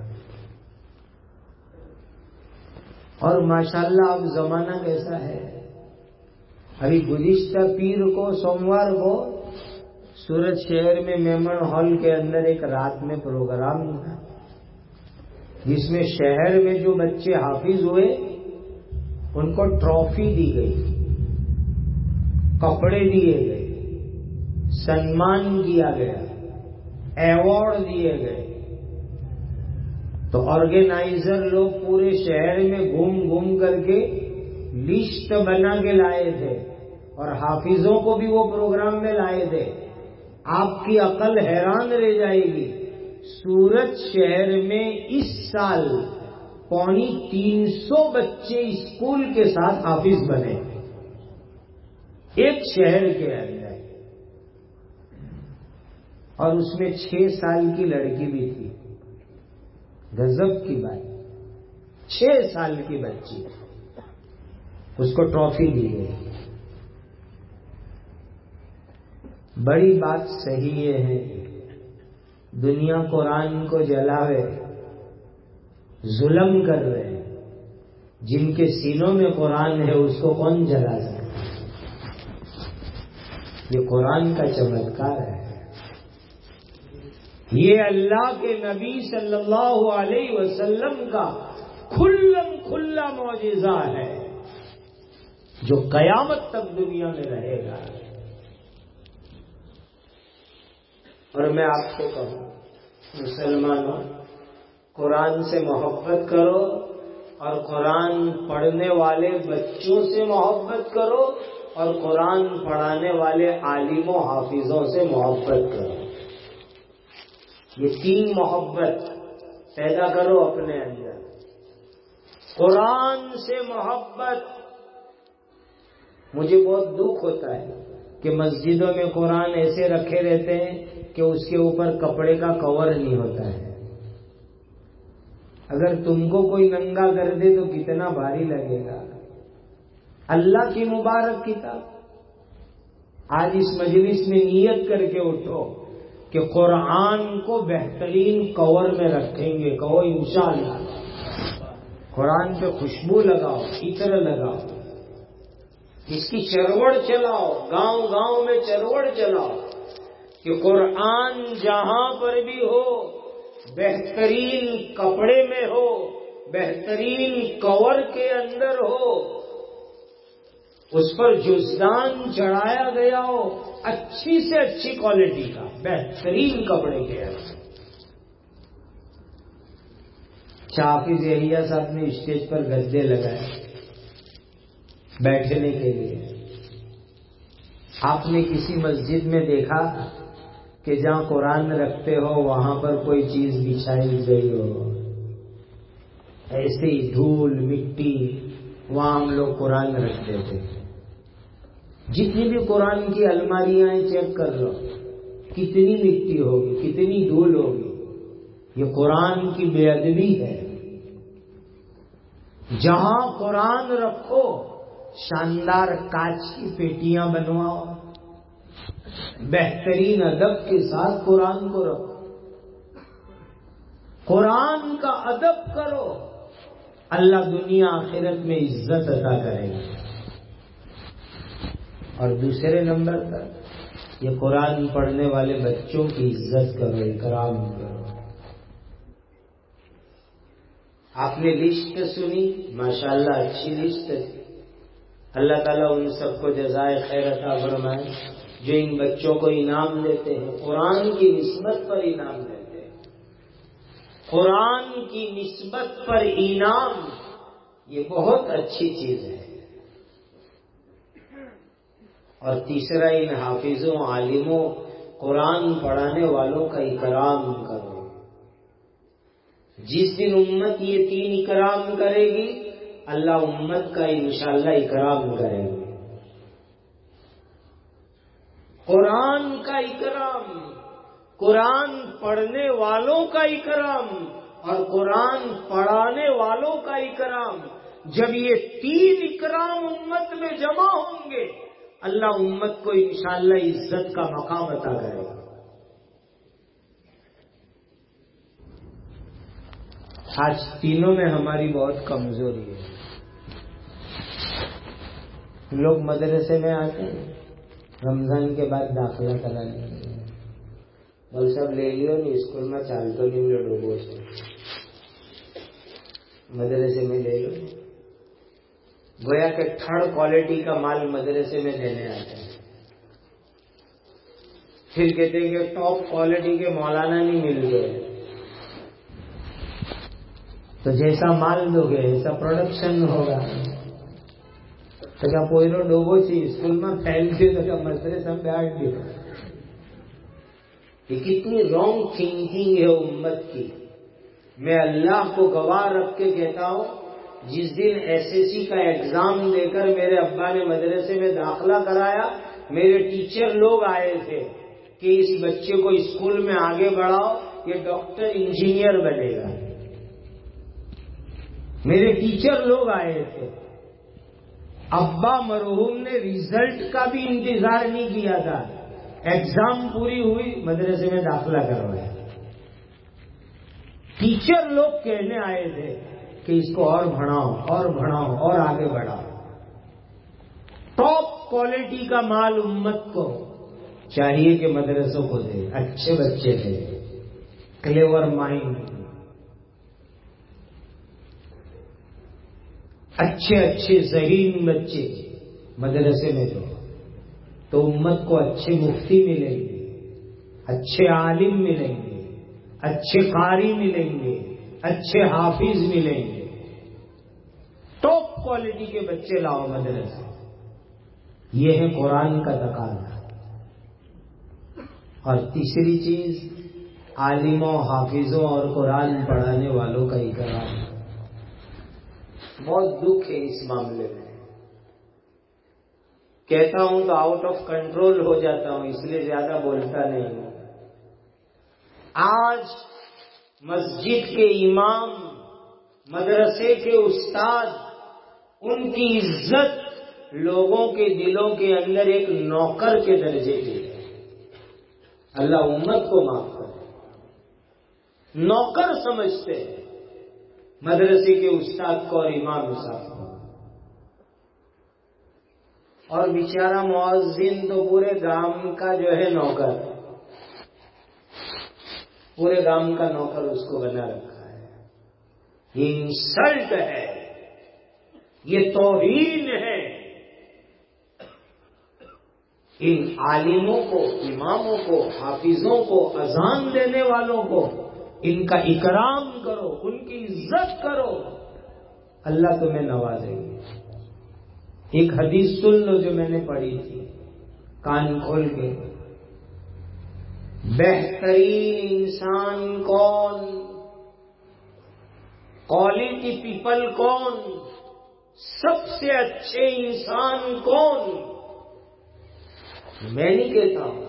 Speaker 1: اور ماشاءاللہ اب زمانہ کیسا ہے. ابھی گزشتہ پیر کو سوموار کو سورت شہر میں میمن ہال کے اندر ایک رات میں پروگرام تھا جس میں شہر میں جو بچے حافظ ہوئے ان کو ٹرافی دی گئی، کپڑے دیے گئے، سنمان کیا گیا، ایوارڈ دیے گئے. تو آرگنائزر لوگ پورے شہر میں گھوم گھوم کر کے لسٹ بنا کے لائے تھے اور حافظوں کو بھی وہ پروگرام میں لائے تھے. آپ کی عقل حیران رہ جائے گی. سورت شہر میں اس سال 350 بچے اسکول کے ساتھ حافظ بنے ایک شہر کے اندر، اور اس میں 6 سال کی لڑکی بھی تھی. غضب کی بات، 6 سال کی بچی، اس کو ٹرافی دی گئی. بڑی بات صحیح یہ ہے دنیا قرآن کو جلاوے، ظلم کر رہے ہیں. جن کے سینوں میں قرآن ہے اس کو کون جلا سکتا؟ یہ قرآن کا چمتکار ہے. یہ اللہ کے نبی صلی اللہ علیہ وسلم کا کھلا معجزہ ہے جو قیامت تک دنیا میں رہے گا. اور میں آپ کو کہوں مسلمانوں، قرآن سے محبت کرو اور قرآن پڑھنے والے بچوں سے محبت کرو اور قرآن پڑھانے والے عالم و حافظوں سے محبت کرو. یہ 3 محبت پیدا کرو اپنے اندر. قرآن سے محبت. مجھے بہت دکھ ہوتا ہے کہ مسجدوں میں قرآن ایسے رکھے رہتے ہیں کہ اس کے اوپر کپڑے کا کور نہیں ہوتا ہے. اگر تم کو کوئی ننگا کر دے تو کتنا بھاری لگے گا. اللہ کی مبارک کتاب. آج اس مجلس میں نیت کر کے اٹھو کہ قرآن کو بہترین کور میں رکھیں گے. کہو انشاءاللہ. قرآن پہ خوشبو لگاؤ، عطر لگاؤ، اس کی چروڑ چلاؤ، گاؤں گاؤں میں چروڑ چلاؤ کہ قرآن جہاں پر بھی ہو بہترین کپڑے میں ہو، بہترین کور کے اندر ہو، اس پر جزدان چڑھایا گیا ہو اچھی سے اچھی کوالٹی کا، بہترین کپڑے کے اندر. حافظ یحییٰ صاحب نے اسٹیج پر گدے لگائے بیٹھنے کے لیے. آپ نے کسی مسجد میں دیکھا کہ جہاں قرآن رکھتے ہو وہاں پر کوئی چیز بچھائی گئی ہو؟ ایسے ہی دھول مٹی وہاں ہم لوگ قرآن رکھتے تھے. جتنی بھی قرآن کی الماریاں چیک کر لو، کتنی مٹی ہوگی، کتنی دھول ہوگی. یہ قرآن کی بے ادبی ہے. جہاں قرآن رکھو شاندار کانچ کی پیٹیاں بنواؤ، بہترین ادب کے ساتھ قرآن کو رکھو، قرآن کا ادب کرو. اللہ دنیا آخرت میں عزت عطا کرے گا. اور دوسرے نمبر پر یہ قرآن پڑھنے والے بچوں کی عزت کرو، اکرام کرو. آپ نے لسٹ سنی، ماشاءاللہ اچھی لسٹ تھی. اللہ تعالیٰ ان سب کو جزائے خیر عطا فرمائے جو ان بچوں کو انعام دیتے ہیں، قرآن کی نسبت پر انعام دیتے ہیں. قرآن کی نسبت پر انعام یہ بہت اچھی چیز ہے. اور تیسرا ان حافظوں، عالموں، قرآن پڑھانے والوں کا اکرام کرو. جس دن امت یہ 3 اکرام کرے گی اللہ امت کا انشاءاللہ اکرام کرے گی. قرآن کا اکرام، قرآن پڑھنے والوں کا اکرام اور قرآن پڑھانے والوں کا اکرام، جب یہ تین اکرام امت میں جمع ہوں گے اللہ امت کو انشاءاللہ عزت کا مقام عطا کرے گا۔ آج تینوں میں ہماری بہت کمزوری ہے۔ لوگ مدرسے میں آتے ہیں، رمضان کے بعد داخلہ کرانے اور سب لے لیو نہیں، اسکول میں چال تو نہیں لے ڈوبو سے مدرسے میں لے لو، گویا کہ تھرڈ کوالٹی کا مال مدرسے میں دینے آتے ہیں، پھر کہتے ہیں کہ ٹاپ کوالٹی کے مولانا نہیں مل گئے، تو جیسا مال دو گے ایسا پروڈکشن ہوگا۔ تو کیا پوئرو ڈوبو سی اسکول میں پھیلتی تو کیا مدرسے میں بیٹھ دی؟ یہ کتنی رانگ تھنکنگ ہے امت کی۔ میں اللہ کو گواہ رکھ کے کہتا ہوں، جس دن SSC کا ایگزام دے کر میرے ابا نے مدرسے میں داخلہ کرایا، میرے ٹیچر لوگ آئے تھے کہ اس بچے کو اسکول میں آگے بڑھاؤ، یہ ڈاکٹر انجینئر بنے گا۔ میرے ٹیچر لوگ آئے تھے، ابا مرحوم نے رزلٹ کا بھی انتظار نہیں کیا تھا، ایگزام پوری ہوئی مدرسے میں داخلہ کروایا۔ ٹیچر لوگ کہنے آئے تھے کہ اس کو اور بڑھاؤ اور بڑھاؤ اور آگے بڑھاؤ۔ ٹاپ کوالٹی کا مال امت کو چاہیے کہ مدرسوں کو دے، اچھے بچے دے، کلیور مائنڈ، اچھے ذہین بچے مدرسے میں دو، تو امت کو اچھے مفتی ملیں گے، اچھے عالم ملیں گے، اچھے قاری ملیں گے، اچھے حافظ ملیں گے۔ ٹاپ کوالٹی کے بچے لاؤ مدرسے، یہ ہے قرآن کا تقاضا۔ اور تیسری چیز عالموں، حافظوں اور قرآن پڑھانے والوں کا اکرام۔ بہت دکھ ہے اس معاملے میں، کہتا ہوں تو آؤٹ آف کنٹرول ہو جاتا ہوں، اس لیے زیادہ بولتا نہیں ہوں۔ آج مسجد کے امام، مدرسے کے استاد، ان کی عزت لوگوں کے دلوں کے اندر ایک نوکر کے درجے کی ہے۔ اللہ امت کو معاف کرے، نوکر سمجھتے ہیں مدرسے کے استاد کو اور امام صاحب کو، اور بیچارہ مؤذن تو پورے گام کا جو ہے نوکر، پورے گام کا نوکر اس کو بنا رکھا ہے۔ یہ انسلٹ ہے، یہ توہین ہے۔ ان عالموں کو، اماموں کو، حافظوں کو، اذان دینے والوں کو ان کا اکرام کرو، ان کی عزت کرو، اللہ تمہیں نوازے گا۔ ایک حدیث سن لو جو میں نے پڑھی تھی، کان کھول کے۔ بہترین انسان کون؟ کوالٹی پیپل کون؟ سب سے اچھے انسان کون؟ میں نہیں کہتا ہوں،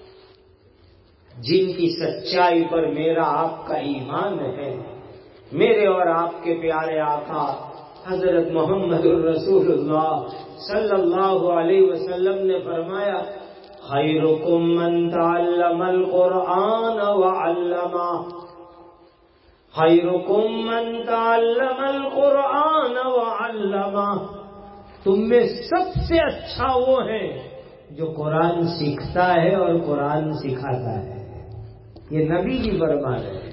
Speaker 1: جن کی سچائی پر میرا آپ کا ایمان ہے۔ میرے اور آپ کے پیارے آقا حضرت محمد الرسول اللہ صلی اللہ علیہ وسلم نے فرمایا، خیرکم من تعلم القرآن وعلمہ، خیرکم من تعلم القرآن وعلمہ، تم میں سب سے اچھا وہ ہے جو قرآن سیکھتا ہے اور قرآن سکھاتا ہے۔ یہ نبی کی فرمان ہے۔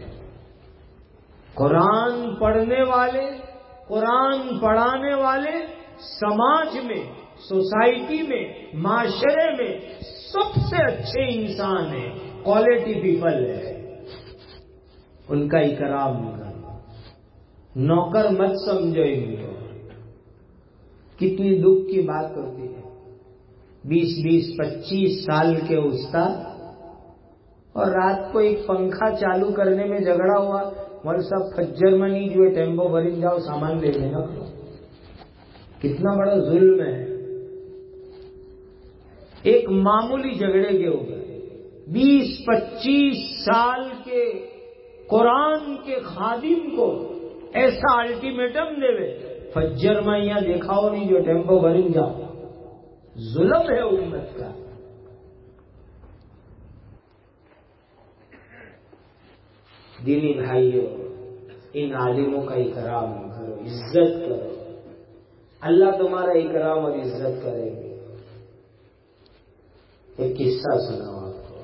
Speaker 1: قرآن پڑھنے والے، قرآن پڑھانے والے سماج میں، سوسائٹی میں، معاشرے میں سب سے اچھے انسان ہیں، کوالٹی پیپل ہے، ان کا اکرام کرو، نوکر مت سمجھو ان کو۔ کتنی دکھ کی بات ہوتی ہے، 20 25 سال کے استاد اور رات کو ایک پنکھا چالو کرنے میں جھگڑا ہوا، مول صاحب فجر منی جو ہے ٹیمپو بھرین جاؤ سامان لے لینا۔ کتنا بڑا ظلم ہے، ایک معمولی جھگڑے کے اوپر 20 25 سال کے قرآن کے خادم کو ایسا الٹیمیٹم دے فجر میں یہاں دیکھاؤ نہیں جو ٹیمپو بھری جاؤ. ظلم ہے امت کا. دینی بھائیوں، ان عالموں کا اکرام کرو، عزت کرو. اللہ تمہارا اکرام اور عزت کریں گے. ایک قصہ سناؤ آپ کو.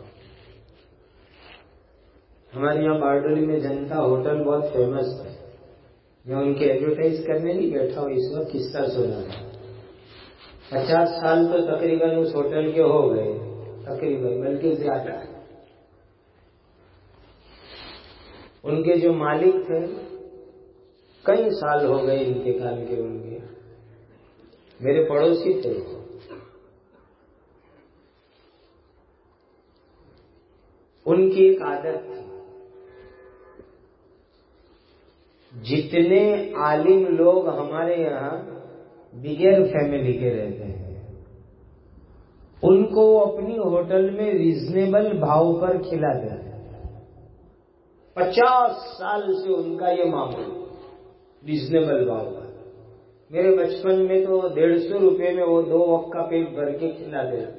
Speaker 1: ہمارے یہاں بارڈولی میں جنتا ہوٹل بہت فیمس ہے. میں ان کے ایڈورٹائز کرنے نہیں بیٹھا ہوں، اس وقت قصہ سنا ہے. 50 سال تو تقریباً اس ہوٹل کے ہو گئے، تقریباً بلکہ زیادہ. ان کے جو مالک تھے کئی سال ہو گئے انتقال کے. ان کے میرے پڑوسی تھے. ان کی ایک عادت تھی، جتنے عالم لوگ ہمارے یہاں بغیر فیملی کے رہتے ہیں ان کو اپنی ہوٹل میں ریزنیبل بھاؤ پر کھلاتے ہیں. 50 سال سے ان کا یہ معمول ریزنیبل بھاؤ پر. میرے بچپن میں تو 150 روپے میں وہ 2 وقت کا پیٹ بھر کے کھلاتے تھے.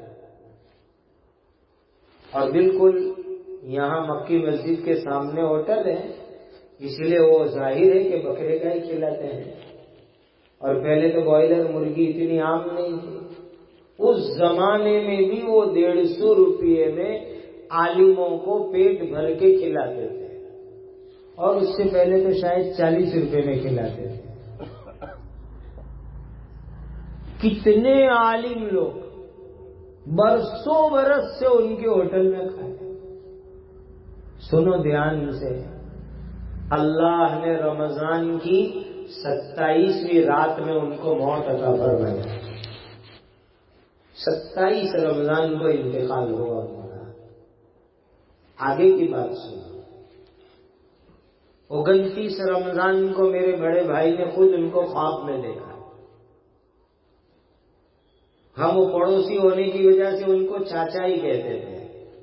Speaker 1: اور بالکل یہاں مکی مسجد کے سامنے ہوٹل ہے، اس لیے وہ ظاہر ہے کہ بکرے کا ہی کھلاتے ہیں. اور پہلے تو بوائلر مرغی اتنی عام نہیں تھی. اس زمانے میں بھی وہ 150 روپے میں عالموں کو پیٹ بھر کے کھلاتے تھے. اور اس سے پہلے تو شاید 40 روپے میں کھلاتے تھے. کتنے عالم لوگ برسوں برس سے ان کے ہوٹل میں کھائے. سنو دھیان سے، اللہ نے رمضان کی 27ویں رات میں ان کو موت عطا فرمائی. 27 رمضان کو انتقال ہوا ان کا. آگے کی بات سنو. 29 رمضان کو میرے بڑے بھائی نے خود ان کو خواب میں دیکھا. ہم وہ پڑوسی ہونے کی وجہ سے ان کو چاچا ہی کہتے تھے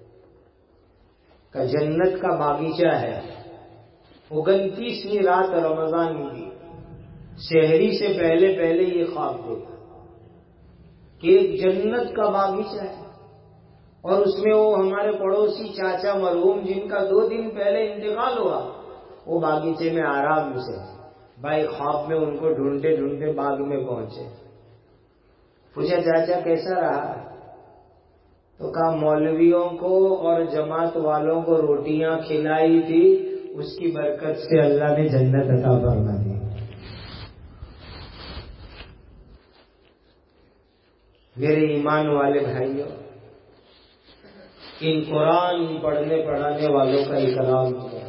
Speaker 1: کہ جنت کا باغیچہ ہے. 29ویں رات رمضان کی سحری سے پہلے یہ خواب دیکھا کہ ایک جنت کا باغیچہ ہے اور اس میں وہ ہمارے پڑوسی چاچا مرحوم جن کا 2 دن پہلے انتقال ہوا وہ باغیچے میں آرام سے. بھائی خواب میں ان کو ڈھونڈتے ڈھونڈتے باغ میں پہنچے. پوچھا چاچا کیسا رہا؟ تو کہا مولویوں کو اور جماعت والوں کو روٹیاں کھلائی تھی، اس کی برکت سے اللہ نے جنت عطا فرما دی. میرے ایمان والے بھائیوں، ان قرآن پڑھنے پڑھانے والوں کا اکرام کرو.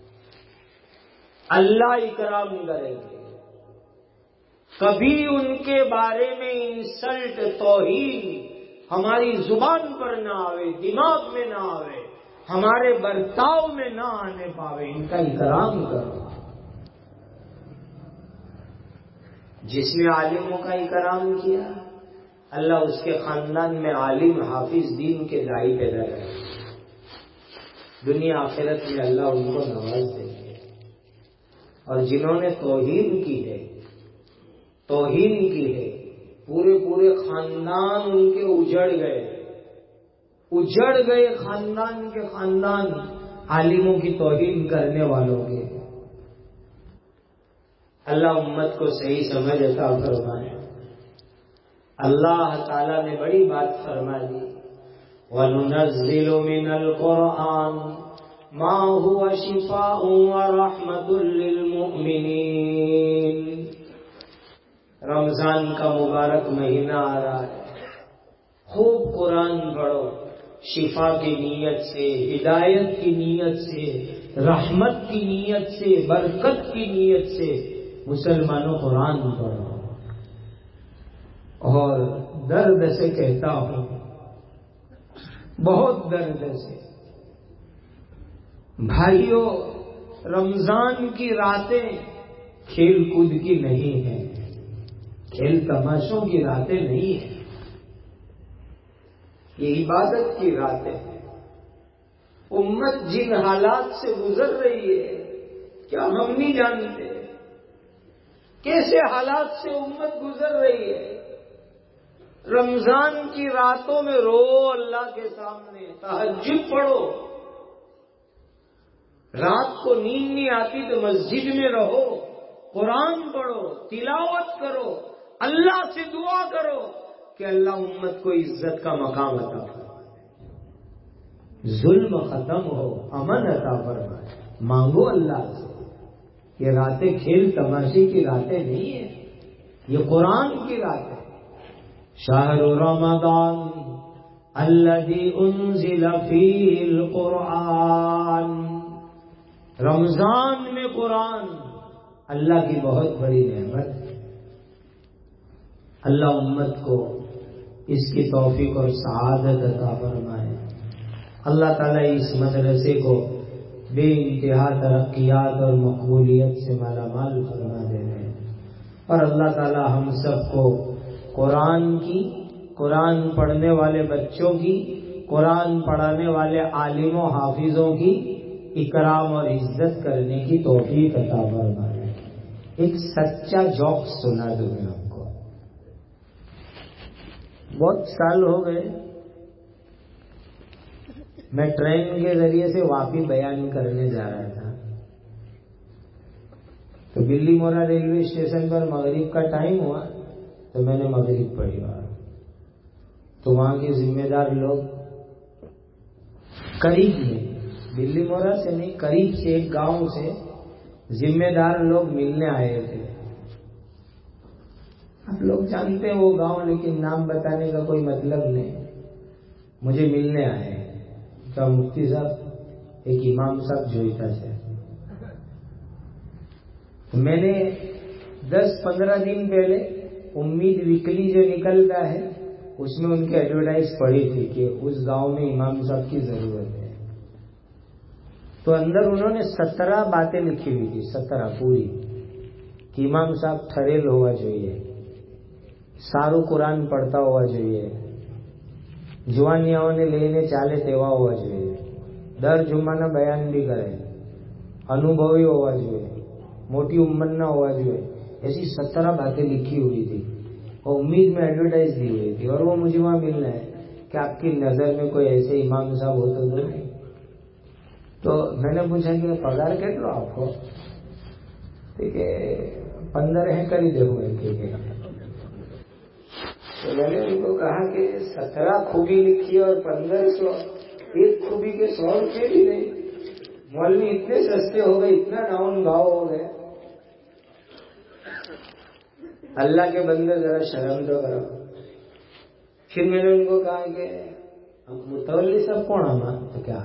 Speaker 1: اللہ اکرام کریں گے. کبھی ان کے بارے میں انسلٹ، توہین ہماری زبان پر نہ آوے، دماغ میں نہ آوے، ہمارے برتاؤ میں نہ آنے پاوے. ان کا اکرام کرو. جس نے عالموں کا اکرام کیا اللہ اس کے خاندان میں عالم حافظ دین کے داعی پیدا کرے. دنیا آخرت میں اللہ ان کو نواز دے گے. اور جنہوں نے توہین کی ہے پورے خاندان ان کے اجڑ گئے خاندان کے خاندان عالموں کی توہین کرنے والوں کے. اللہ امت کو صحیح سمجھ عطا فرمائے. اللہ تعالیٰ نے بڑی بات فرما دی. وَنُنَزِّلُ مِنَ الْقُرْآنِ مَا هُوَ شِفَاءٌ وَرَحْمَةٌ لِّلْمُؤْمِنِينَ. رمضان کا مبارک مہینہ آ رہا ہے، خوب قرآن پڑھو. شفا کی نیت سے، ہدایت کی نیت سے، رحمت کی نیت سے، برکت کی نیت سے مسلمانوں قرآن پڑھو. اور درد سے کہتا ہوں، بہت درد سے بھائیوں، رمضان کی راتیں کھیل کود کی نہیں ہیں، کھیل تماشوں کی راتیں نہیں ہیں، یہ عبادت کی راتیں ہیں. امت جن حالات سے گزر رہی ہے کیا ہم نہیں جانتے؟ کیسے حالات سے امت گزر رہی ہے؟ رمضان کی راتوں میں رو اللہ کے سامنے، تہجد پڑھو، رات کو نیند نہیں آتی تو مسجد میں رہو، قرآن پڑھو، تلاوت کرو، اللہ سے دعا کرو کہ اللہ امت کو عزت کا مقام عطا فرمائے، ظلم ختم ہو، امن عطا فرمائے۔ مانگو اللہ سے۔ یہ راتیں کھیل تماشے کی راتیں نہیں ہیں، یہ قرآن کی رات ہے۔ شہر رمضان الذی انزل فیہ القرآن، رمضان میں قرآن اللہ کی بہت بڑی نعمت ہے۔ اللہ امت کو اس کی توفیق اور سعادت عطا فرمائے۔ اللہ تعالیٰ اس مدرسے کو بے انتہا ترقیات اور مقبولیت سے مالا مال فرما دے رہے ہیں، اور اللہ تعالیٰ ہم سب کو قرآن پڑھنے والے بچوں کی، قرآن پڑھانے والے عالموں حافظوں کی اکرام اور عزت کرنے کی توفیق عطا فرمائے۔ ایک سچا جوک سنا دوں میں آپ کو۔ بہت سال ہو گئے، میں ٹرین کے ذریعے سے واپی بیان کرنے جا رہا تھا، تو بلی مورا ریلوے اسٹیشن پر مغرب کا ٹائم ہوا تو میں نے مغرب پڑھی، تو وہاں کے ذمہ دار لوگ قریب میں، بلی مورا سے نہیں، قریب سے ایک گاؤں سے ذمہ دار لوگ ملنے آئے تھے۔ آپ لوگ جانتے ہیں وہ گاؤں، لیکن نام بتانے کا کوئی مطلب نہیں۔ مجھے ملنے آئے کیا مفتی صاحب، ایک امام صاحب جوئیتا سے۔ میں نے 10-15 دن پہلے امید ویکلی جو نکلتا ہے اس میں ان کی ایڈورٹائز پڑھی تھی کہ اس گاؤں میں امام صاحب کی ضرورت ہے، تو اندر انہوں نے 17 باتیں لکھی ہوئی تھی، 17 پوری، کہ امام صاحب ٹھریل ہوا چاہیے، سارو قرآن پڑھتا ہوا چاہیے، جوانیاؤں نے لینے چالے تیوا ہوا چاہیے، در جمعہ بیان بھی کرے، انوبھوی ہوا چاہیے، موٹی عمر نہ ہوا چاہیے۔ ایسی 17 باتیں لکھی ہوئی تھی اور امید میں ایڈورٹائز دی ہوئی تھی، اور وہ مجھے وہاں ملنا ہے کہ آپ کی نظر میں کوئی ایسے امام صاحب ہوتے تو نہیں۔ تو میں نے پوچھا کہ پگار کتنا آپ کو؟ ٹھیک ہے 15 ہے کر ہی دے ہوئے، ٹھیک ہے۔ تو میں نے ان کو کہا کہ 17 خوبی لکھی اور 1500، ایک خوبی کے 100 روپے بھی نہیں، مولوی اتنے سستے ہو گئے، اتنا ڈاؤن بھاؤ ہو گئے۔ اللہ کے بندے ذرا شرم تو کرو۔ پھر میں نے ان کو کہا کہ متولی صاحب کون آما؟ تو کیا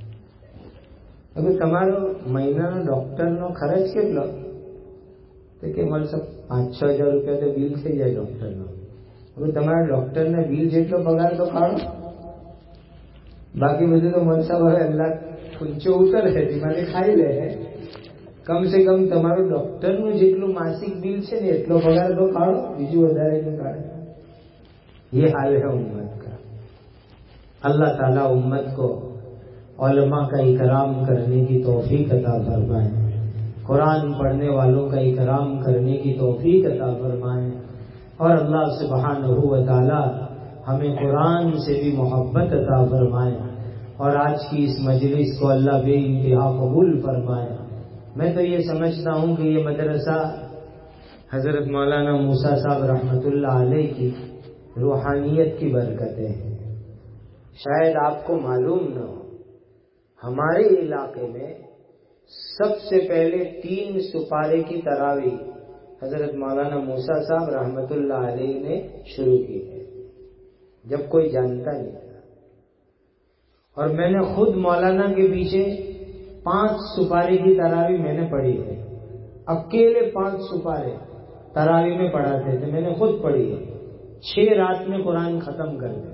Speaker 1: تمہارو مہینہ ڈاکٹر نو خرچ કેટલો؟ તો કે મારે સબ 5-6 હજાર રૂપિયા તો બિલ થઈ જાય ડોક્ટર નો। હવે તમારા ડોક્ટર ને બિલ જેટલો પગાર તો કાઢો, બાકી બધું તો મનસા હવે અલ્લાહ ઊંચો ઉતરે તેમાંથી ખાઈ લે। કમ સે કમ તમારું ડોક્ટરનું જેટલું માસિક બિલ છે ને એટલો પગાર તો કાઢો, બીજું વધારે નહીં કાઢે। ये हाल है उम्मत का। अल्लाह ताला उम्मत को उलमा का इकराम करने की तौफीक अता फरमाए, कुरान पढ़ने वालों का इकराम करने की तौफीक अता फरमाए, और अल्लाह सुब्हानहू व तआला हमें कुरान से भी मोहब्बत अता फरमाए, और आज की इस मजलिस को अल्लाह बे इंतहा कबूल फरमाए। मैं तो ये समझता हूँ कि ये मदरसा हजरत मौलाना मूसा साहब रहमतुल्लाह अलैह की रूहानियत की बरकतें हैं। शायद आपको मालूम न हो, हमारे इलाके में सबसे पहले 3 सुपारे की तरावी हजरत मौलाना मूसा साहब रहमतुल्लाह अलैह ने शुरू की है, जब कोई जानता नहीं था। और मैंने खुद मौलाना के पीछे 5 सुपारे की तरावी मैंने पढ़ी है, अकेले 5 सुपारे तरावी में पढ़ाते थे, मैंने खुद पढ़ी है। 6 रात में कुरान खत्म कर देते,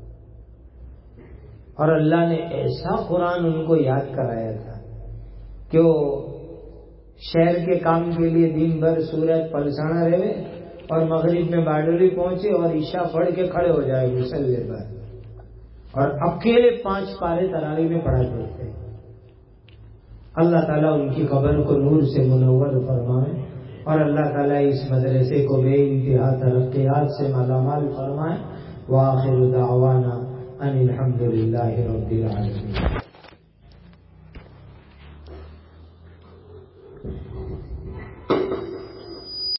Speaker 1: और अल्लाह ने ऐसा कुरान उनको याद कराया था कि वो शहर के काम के लिए दिन भर सूरज पलसाना रहे और मगरिब में बारडोली पहुंचे और ईशा पढ़ के खड़े हो जाए मुसल्ले पर, اور اکیلے 5 پارے تراویح میں پڑھا کرتے ہیں۔ اللہ تعالیٰ ان کی قبر کو نور سے منور فرمائے اور اللہ تعالیٰ اس مدرسے کو بے انتہا ترقیات سے مالا مال فرمائے۔ وآخر دعوانا ان الحمد للہ رب العالمین۔